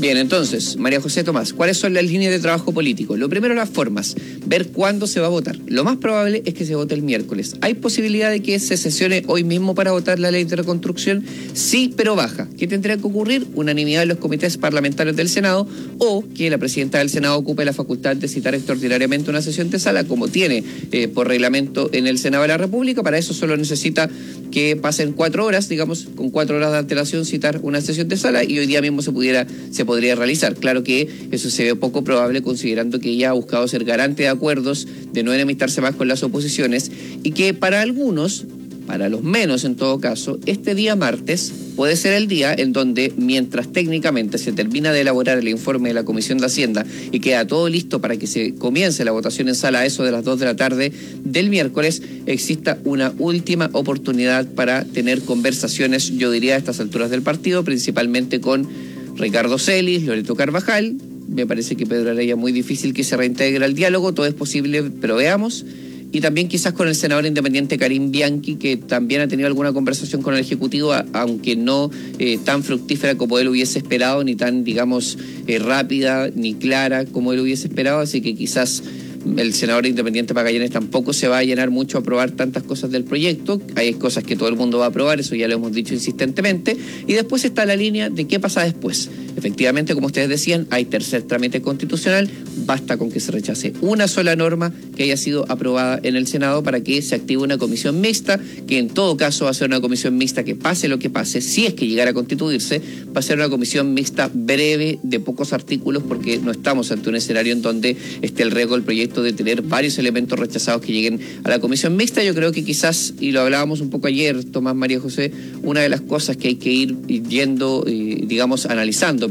Bien, entonces, María José Tomás, ¿cuáles son las líneas de trabajo político? Lo primero, las formas, ver cuándo se va a votar. Lo más probable es que se vote el miércoles. ¿Hay posibilidad de que se sesione hoy mismo para votar la ley de reconstrucción? Sí, pero baja. ¿Qué tendría que ocurrir? Unanimidad en los comités parlamentarios del Senado, o que la presidenta del Senado ocupe la facultad de citar extraordinariamente una sesión de sala, como tiene por reglamento en el Senado de la República. Para eso solo necesita que pasen 4 horas, digamos, con 4 horas de antelación citar una sesión de sala, y hoy día mismo se podría realizar. Claro que eso se ve poco probable, considerando que ella ha buscado ser garante de acuerdos, de no enemistarse más con las oposiciones, y que para algunos, para los menos en todo caso, este día martes puede ser el día en donde, mientras técnicamente se termina de elaborar el informe de la Comisión de Hacienda y queda todo listo para que se comience la votación en sala a eso de las 2 de la tarde del miércoles, exista una última oportunidad para tener conversaciones, yo diría a estas alturas del partido, principalmente con Ricardo Celis, Loreto Carvajal. Me parece que Pedro Araya muy difícil que se reintegre al diálogo, todo es posible, pero veamos. Y también quizás con el senador independiente Karim Bianchi, que también ha tenido alguna conversación con el Ejecutivo, aunque no tan fructífera como él hubiese esperado, ni tan, digamos, rápida, ni clara como él hubiese esperado, así que quizás el senador independiente Magallanes tampoco se va a llenar mucho a aprobar tantas cosas del proyecto. Hay cosas que todo el mundo va a aprobar, eso ya lo hemos dicho insistentemente. Y después está la línea de qué pasa después. Efectivamente, como ustedes decían, hay tercer trámite constitucional. Basta con que se rechace una sola norma que haya sido aprobada en el Senado para que se active una comisión mixta, que en todo caso va a ser una comisión mixta que pase lo que pase, si es que llegara a constituirse, va a ser una comisión mixta breve, de pocos artículos, porque no estamos ante un escenario en donde esté el riesgo del proyecto de tener varios elementos rechazados que lleguen a la comisión mixta. Yo creo que quizás, y lo hablábamos un poco ayer, Tomás, María José, una de las cosas que hay que ir yendo, analizando,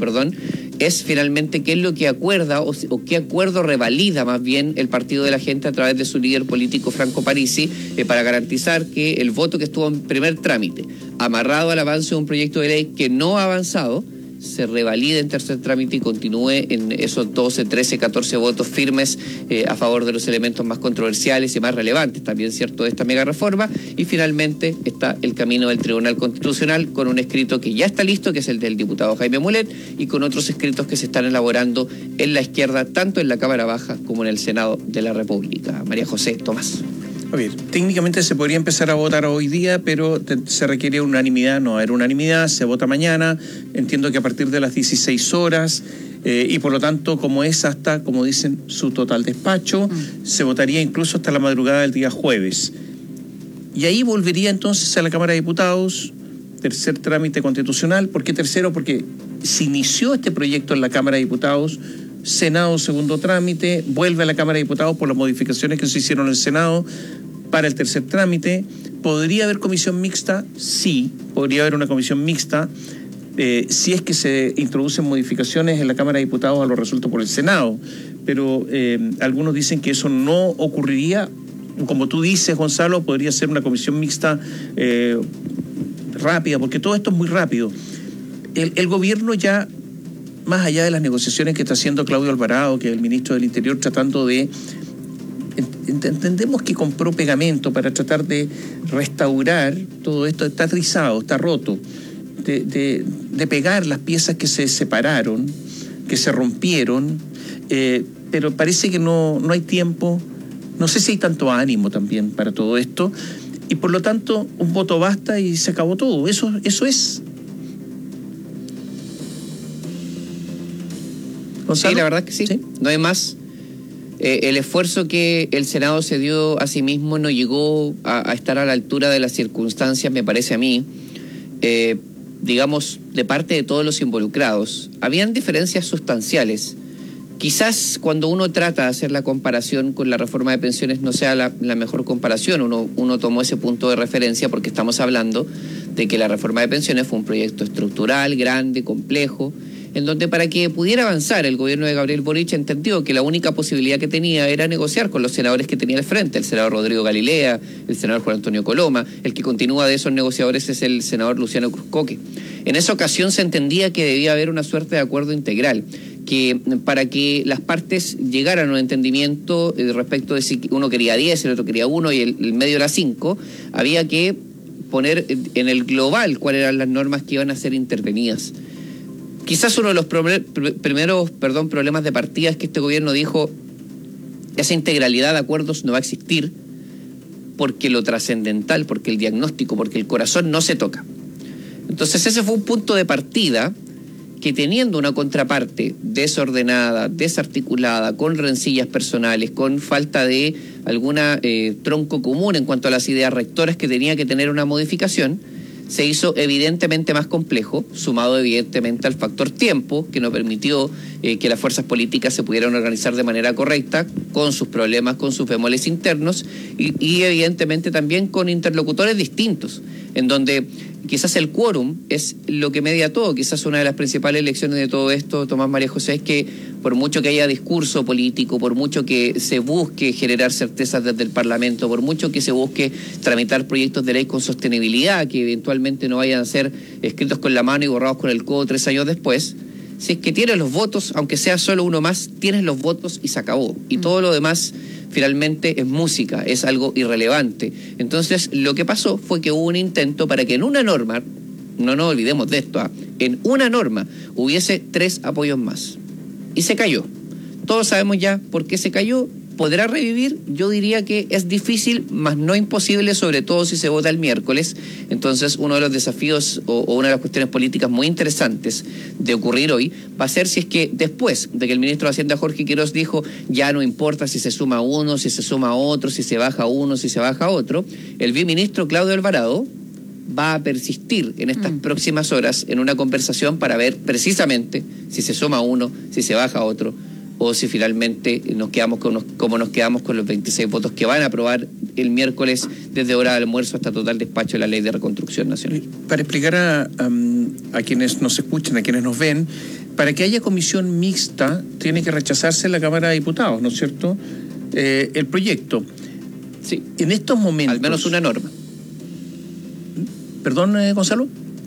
es finalmente qué es lo que acuerda o qué acuerdo revalida más bien el Partido de la Gente a través de su líder político Franco Parisi, para garantizar que el voto que estuvo en primer trámite, amarrado al avance de un proyecto de ley que no ha avanzado, se revalide en tercer trámite y continúe en esos 12, 13, 14 votos firmes a favor de los elementos más controversiales y más relevantes, también cierto, de esta mega reforma. Y finalmente está el camino del Tribunal Constitucional, con un escrito que ya está listo, que es el del diputado Jaime Mulet, y con otros escritos que se están elaborando en la izquierda, tanto en la Cámara Baja como en el Senado de la República. María José Tomás. A ver, técnicamente se podría empezar a votar hoy día, pero se requiere unanimidad. No va a haber unanimidad, se vota mañana, entiendo que a partir de las 16 horas, y por lo tanto, como es hasta, como dicen, su total despacho, se votaría incluso hasta la madrugada del día jueves. Y ahí volvería entonces a la Cámara de Diputados, tercer trámite constitucional. ¿Por qué tercero? Porque se inició este proyecto en la Cámara de Diputados, Senado segundo trámite, vuelve a la Cámara de Diputados por las modificaciones que se hicieron en el Senado para el tercer trámite. ¿Podría haber comisión mixta? Sí, podría haber una comisión mixta, si es que se introducen modificaciones en la Cámara de Diputados a lo resuelto por el Senado, pero algunos dicen que eso no ocurriría. Como tú dices, Gonzalo, podría ser una comisión mixta rápida, porque todo esto es muy rápido. El gobierno ya, más allá de las negociaciones que está haciendo Claudio Alvarado, que es el ministro del Interior, tratando de... Entendemos que compró pegamento para tratar de restaurar todo esto. Está trizado, está roto, de pegar las piezas que se separaron, que se rompieron, pero parece que no hay tiempo. No sé si hay tanto ánimo también para todo esto, y por lo tanto un voto basta y se acabó todo. Eso es. ¿Gonzalo? Sí, la verdad que sí. No hay más. El esfuerzo que el Senado se dio a sí mismo no llegó a estar a la altura de las circunstancias, me parece a mí, digamos, de parte de todos los involucrados. Habían diferencias sustanciales. Quizás cuando uno trata de hacer la comparación con la reforma de pensiones no sea la mejor comparación. Uno tomó ese punto de referencia porque estamos hablando de que la reforma de pensiones fue un proyecto estructural, grande, complejo, en donde para que pudiera avanzar el gobierno de Gabriel Boric entendió que la única posibilidad que tenía era negociar con los senadores que tenía al frente, el senador Rodrigo Galilea, el senador Juan Antonio Coloma. El que continúa de esos negociadores es el senador Luciano Cruzcoque. En esa ocasión se entendía que debía haber una suerte de acuerdo integral, que para que las partes llegaran a un entendimiento respecto de si uno quería 10, el otro quería 1 y el medio era 5, había que poner en el global cuáles eran las normas que iban a ser intervenidas. Quizás uno de los primeros problemas de partida es que este gobierno dijo esa integralidad de acuerdos no va a existir porque lo trascendental, porque el diagnóstico, porque el corazón no se toca. Entonces ese fue un punto de partida que, teniendo una contraparte desordenada, desarticulada, con rencillas personales, con falta de alguna tronco común en cuanto a las ideas rectoras que tenía que tener una modificación, se hizo evidentemente más complejo, sumado evidentemente al factor tiempo, que no permitió que las fuerzas políticas se pudieran organizar de manera correcta, con sus problemas, con sus bemoles internos, y evidentemente también con interlocutores distintos, en donde quizás el quórum es lo que media todo. Quizás una de las principales lecciones de todo esto, Tomás, María José, es que por mucho que haya discurso político, por mucho que se busque generar certezas desde el Parlamento, por mucho que se busque tramitar proyectos de ley con sostenibilidad, que eventualmente no vayan a ser escritos con la mano y borrados con el codo 3 años después, si es que tienes los votos, aunque sea solo uno más, tienes los votos y se acabó. Y todo lo demás finalmente es música, es algo irrelevante. Entonces lo que pasó fue que hubo un intento para que en una norma, no nos olvidemos de esto, en una norma hubiese 3 apoyos más. Y se cayó. Todos sabemos ya por qué se cayó. ¿Podrá revivir? Yo diría que es difícil, mas no imposible, sobre todo si se vota el miércoles. Entonces, uno de los desafíos o una de las cuestiones políticas muy interesantes de ocurrir hoy va a ser si es que después de que el ministro de Hacienda, Jorge Quirós, dijo ya no importa si se suma uno, si se suma otro, si se baja uno, si se baja otro, el viceministro Claudio Alvarado va a persistir en estas próximas horas en una conversación para ver precisamente si se suma uno, si se baja otro, o si finalmente nos quedamos como nos quedamos con los 26 votos que van a aprobar el miércoles desde hora de almuerzo hasta total despacho de la Ley de Reconstrucción Nacional. Para explicar a quienes nos escuchan, a quienes nos ven, para que haya comisión mixta tiene que rechazarse en la Cámara de Diputados, ¿no es cierto? El proyecto. Sí. En estos momentos... Al menos una norma. ¿Perdón, Gonzalo?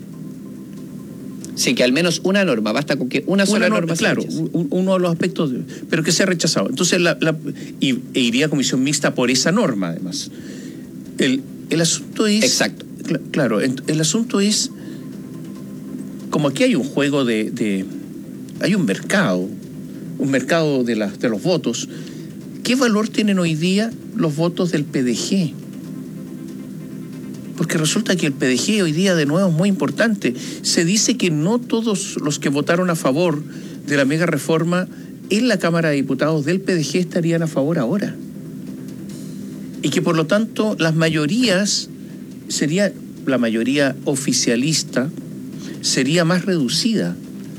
Sí, que al menos una norma, basta con que una sola norma claro, uno de los aspectos, pero que sea rechazado. Entonces, iría a comisión mixta por esa norma, además. El asunto es... Exacto. Claro, el asunto es, como aquí hay un juego hay un mercado de los votos. ¿Qué valor tienen hoy día los votos del PDG? Porque resulta que el PDG hoy día de nuevo es muy importante. Se dice que no todos los que votaron a favor de la mega reforma en la Cámara de Diputados del PDG estarían a favor ahora. Y que por lo tanto las mayorías, la mayoría oficialista sería más reducida.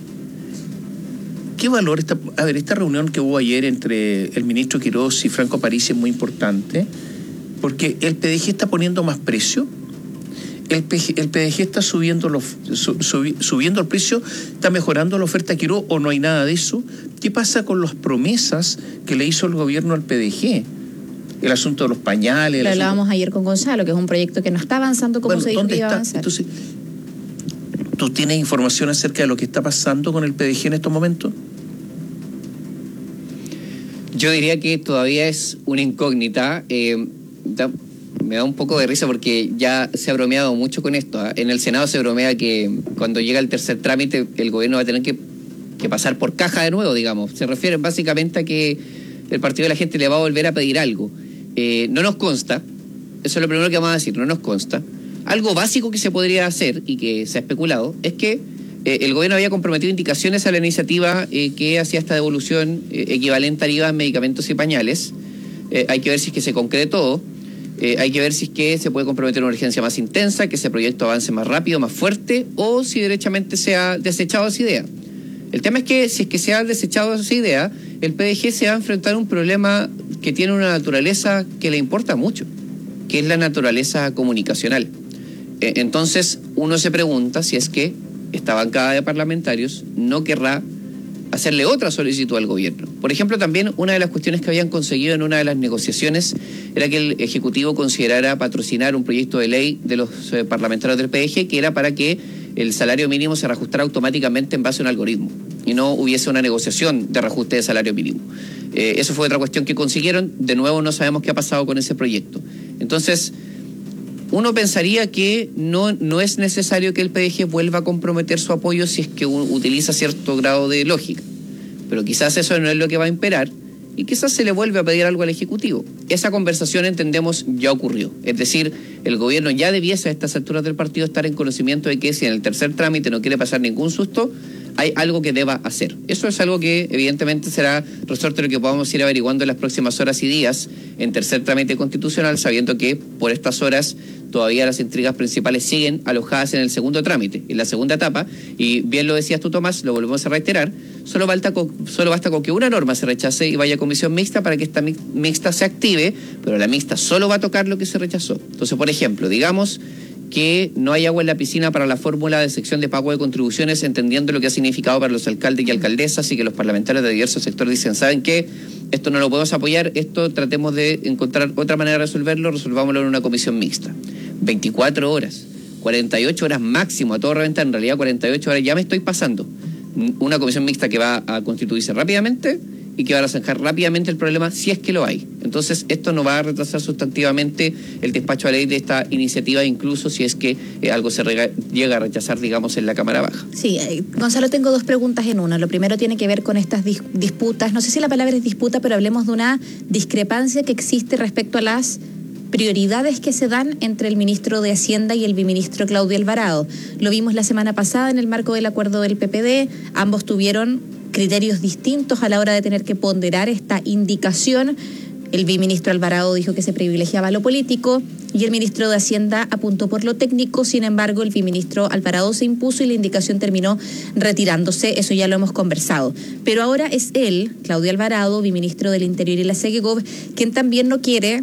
¿Qué valor está? A ver, esta reunión que hubo ayer entre el ministro Quirós y Franco Parisi es muy importante, porque el PDG está poniendo más precio. El PDG está subiendo el precio, está mejorando la oferta a Quirós, o no hay nada de eso. ¿Qué pasa con las promesas que le hizo el gobierno al PDG? El asunto de los pañales. Lo hablábamos ayer con Gonzalo, que es un proyecto que no está avanzando como se dijo que iba a avanzar. Entonces, ¿tú tienes información acerca de lo que está pasando con el PDG en estos momentos? Yo diría que todavía es una incógnita. Me da un poco de risa porque ya se ha bromeado mucho con esto. En el Senado se bromea que cuando llega el tercer trámite el gobierno va a tener que pasar por caja de nuevo, digamos. Se refiere básicamente a que el Partido de la Gente le va a volver a pedir algo. No nos consta, eso es lo primero que vamos a decir, no nos consta. Algo básico que se podría hacer y que se ha especulado es que el gobierno había comprometido indicaciones a la iniciativa que hacía esta devolución equivalente al IVA en medicamentos y pañales. Hay que ver si es que se concretó. Hay que ver si es que se puede comprometer una urgencia más intensa, que ese proyecto avance más rápido, más fuerte, o si derechamente se ha desechado esa idea. El tema es que si es que se ha desechado esa idea, el PDG se va a enfrentar a un problema que tiene una naturaleza que le importa mucho, que es la naturaleza comunicacional. Entonces uno se pregunta si es que esta bancada de parlamentarios no querrá hacerle otra solicitud al gobierno. Por ejemplo, también una de las cuestiones que habían conseguido en una de las negociaciones era que el Ejecutivo considerara patrocinar un proyecto de ley de los parlamentarios del PDG que era para que el salario mínimo se reajustara automáticamente en base a un algoritmo y no hubiese una negociación de reajuste de salario mínimo. Eso fue otra cuestión que consiguieron. De nuevo no sabemos qué ha pasado con ese proyecto. Entonces, Uno pensaría que no es necesario que el PDG vuelva a comprometer su apoyo si es que utiliza cierto grado de lógica. Pero quizás eso no es lo que va a imperar y quizás se le vuelve a pedir algo al Ejecutivo. Esa conversación, entendemos, ya ocurrió. Es decir, el gobierno ya debiese a estas alturas del partido estar en conocimiento de que si en el tercer trámite no quiere pasar ningún susto, hay algo que deba hacer. Eso es algo que evidentemente será resorte de lo que podamos ir averiguando en las próximas horas y días en tercer trámite constitucional, sabiendo que por estas horas todavía las intrigas principales siguen alojadas en el segundo trámite, en la segunda etapa, y bien lo decías tú, Tomás, lo volvemos a reiterar, solo basta con que una norma se rechace y vaya a comisión mixta para que esta mixta se active, pero la mixta solo va a tocar lo que se rechazó. Entonces, por ejemplo, digamos que no hay agua en la piscina para la fórmula de sección de pago de contribuciones, entendiendo lo que ha significado para los alcaldes y alcaldesas, y que los parlamentarios de diversos sectores dicen, ¿saben qué? Esto no lo podemos apoyar, esto tratemos de encontrar otra manera de resolverlo, resolvámoslo en una comisión mixta. 24 horas, 48 horas máximo a todo reventar, en realidad 48 horas ya me estoy pasando. Una comisión mixta que va a constituirse rápidamente y que va a zanjar rápidamente el problema si es que lo hay. Entonces, esto no va a retrasar sustantivamente el despacho de ley de esta iniciativa, incluso si es que algo se llega a rechazar, digamos, en la Cámara Baja. Sí, Gonzalo, tengo dos preguntas en una. Lo primero tiene que ver con estas disputas. No sé si la palabra es disputa, pero hablemos de una discrepancia que existe respecto a las prioridades que se dan entre el ministro de Hacienda y el viceministro Claudio Alvarado. Lo vimos la semana pasada en el marco del acuerdo del PPD. Ambos tuvieron criterios distintos a la hora de tener que ponderar esta indicación. El viceministro Alvarado dijo que se privilegiaba lo político y el ministro de Hacienda apuntó por lo técnico. Sin embargo, el viceministro Alvarado se impuso y la indicación terminó retirándose. Eso ya lo hemos conversado. Pero ahora es él, Claudio Alvarado, viceministro del Interior y la Segegov, quien también no quiere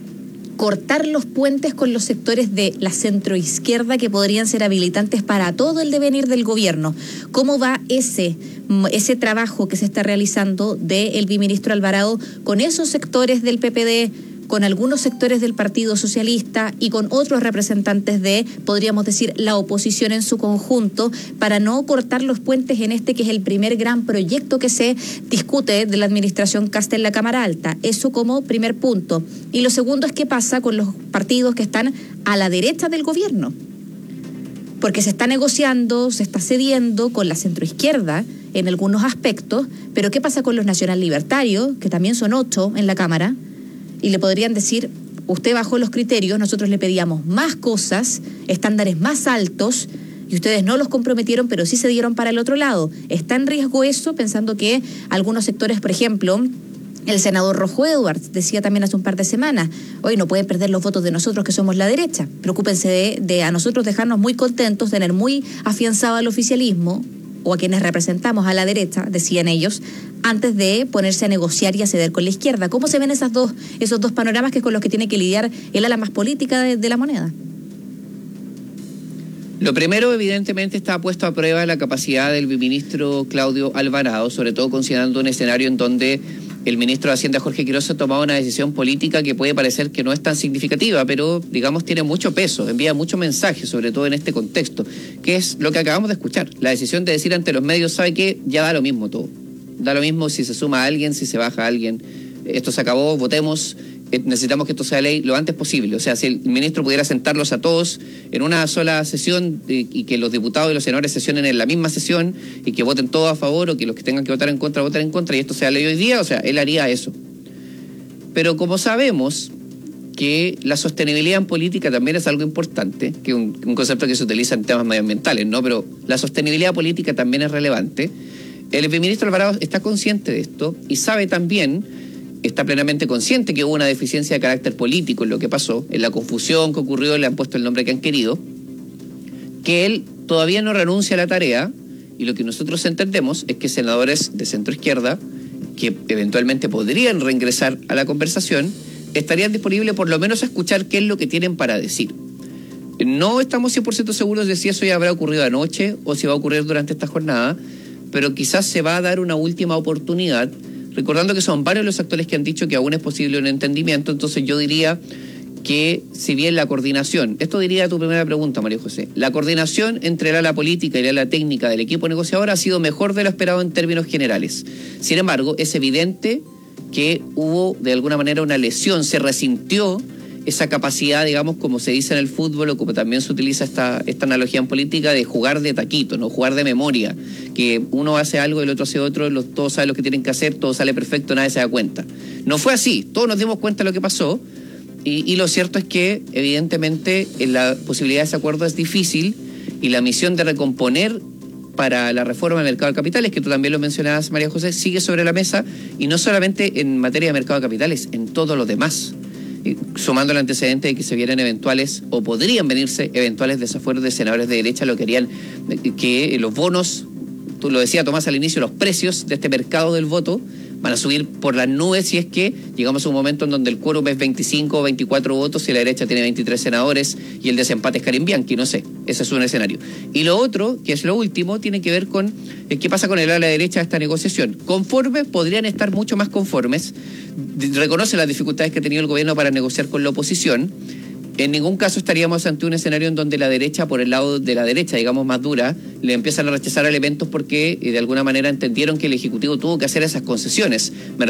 cortar los puentes con los sectores de la centroizquierda que podrían ser habilitantes para todo el devenir del gobierno. ¿Cómo va ese trabajo que se está realizando del viceministro Alvarado con esos sectores del PPD, con algunos sectores del Partido Socialista y con otros representantes de, podríamos decir, la oposición en su conjunto, para no cortar los puentes en este que es el primer gran proyecto que se discute de la administración Kast en la Cámara Alta? Eso como primer punto. Y lo segundo es qué pasa con los partidos que están a la derecha del gobierno. Porque se está negociando, se está cediendo con la centroizquierda en algunos aspectos, pero ¿qué pasa con los nacional libertarios, que también son 8 en la Cámara? Y le podrían decir, usted bajó los criterios, nosotros le pedíamos más cosas, estándares más altos, y ustedes no los comprometieron, pero sí se dieron para el otro lado. ¿Está en riesgo eso, pensando que algunos sectores, por ejemplo, el senador Rojo Edwards decía también hace un par de semanas, hoy no pueden perder los votos de nosotros que somos la derecha, preocúpense de a nosotros dejarnos muy contentos, tener muy afianzado al oficialismo, o a quienes representamos a la derecha, decían ellos, antes de ponerse a negociar y a ceder con la izquierda? ¿Cómo se ven esos dos panoramas que es con los que tiene que lidiar el ala más política de la moneda? Lo primero, evidentemente, está puesto a prueba la capacidad del viceministro Claudio Alvarado, sobre todo considerando un escenario en donde el ministro de Hacienda, Jorge Quiroz, ha tomado una decisión política que puede parecer que no es tan significativa, pero, digamos, tiene mucho peso, envía mucho mensaje, sobre todo en este contexto, que es lo que acabamos de escuchar. La decisión de decir ante los medios, ¿sabe qué? Ya da lo mismo todo. Da lo mismo si se suma a alguien, si se baja a alguien. Esto se acabó, votemos. Necesitamos que esto sea ley lo antes posible. O sea, si el ministro pudiera sentarlos a todos en una sola sesión y que los diputados y los senadores sesionen en la misma sesión y que voten todos a favor, o que los que tengan que votar en contra voten en contra, y esto sea ley hoy día, o sea, él haría eso. Pero como sabemos que la sostenibilidad en política también es algo importante, que un concepto que se utiliza en temas medioambientales, ¿no? Pero la sostenibilidad política también es relevante. El viceministro Alvarado está consciente de esto y sabe también, está plenamente consciente que hubo una deficiencia de carácter político en lo que pasó, en la confusión que ocurrió, le han puesto el nombre que han querido, que él todavía no renuncia a la tarea, y lo que nosotros entendemos es que senadores de centroizquierda, que eventualmente podrían reingresar a la conversación, estarían disponibles por lo menos a escuchar qué es lo que tienen para decir. No estamos 100% seguros de si eso ya habrá ocurrido anoche o si va a ocurrir durante esta jornada, pero quizás se va a dar una última oportunidad, recordando que son varios los actores que han dicho que aún es posible un entendimiento. Entonces yo diría que, si bien la coordinación, esto diría tu primera pregunta, María José, la coordinación entre el ala política y el ala técnica del equipo negociador ha sido mejor de lo esperado en términos generales. Sin embargo, es evidente que hubo de alguna manera una lesión, se resintió esa capacidad, digamos, como se dice en el fútbol o como también se utiliza esta analogía en política, de jugar de taquito, no jugar de memoria, que uno hace algo y el otro hace otro, todos saben lo que tienen que hacer, todo sale perfecto, nadie se da cuenta. No fue así, todos nos dimos cuenta de lo que pasó y lo cierto es que evidentemente la posibilidad de ese acuerdo es difícil y la misión de recomponer para la reforma del mercado de capitales, que tú también lo mencionabas, María José, sigue sobre la mesa y no solamente en materia de mercado de capitales, en todo lo demás. Sumando el antecedente de que se vienen eventuales, o podrían venirse eventuales desafueros de senadores de derecha, lo que harían que los bonos, tú lo decías Tomás al inicio, los precios de este mercado del voto van a subir por las nubes si es que llegamos a un momento en donde el quórum es 25 o 24 votos y la derecha tiene 23 senadores y el desempate es Karim Bianchi, no sé, ese es un escenario. Y lo otro, que es lo último, tiene que ver con qué pasa con el ala derecha de esta negociación. Conformes, podrían estar mucho más conformes, reconocen las dificultades que ha tenido el gobierno para negociar con la oposición. En ningún caso estaríamos ante un escenario en donde la derecha, por el lado de la derecha, digamos, más dura, le empiezan a rechazar elementos porque de alguna manera entendieron que el Ejecutivo tuvo que hacer esas concesiones.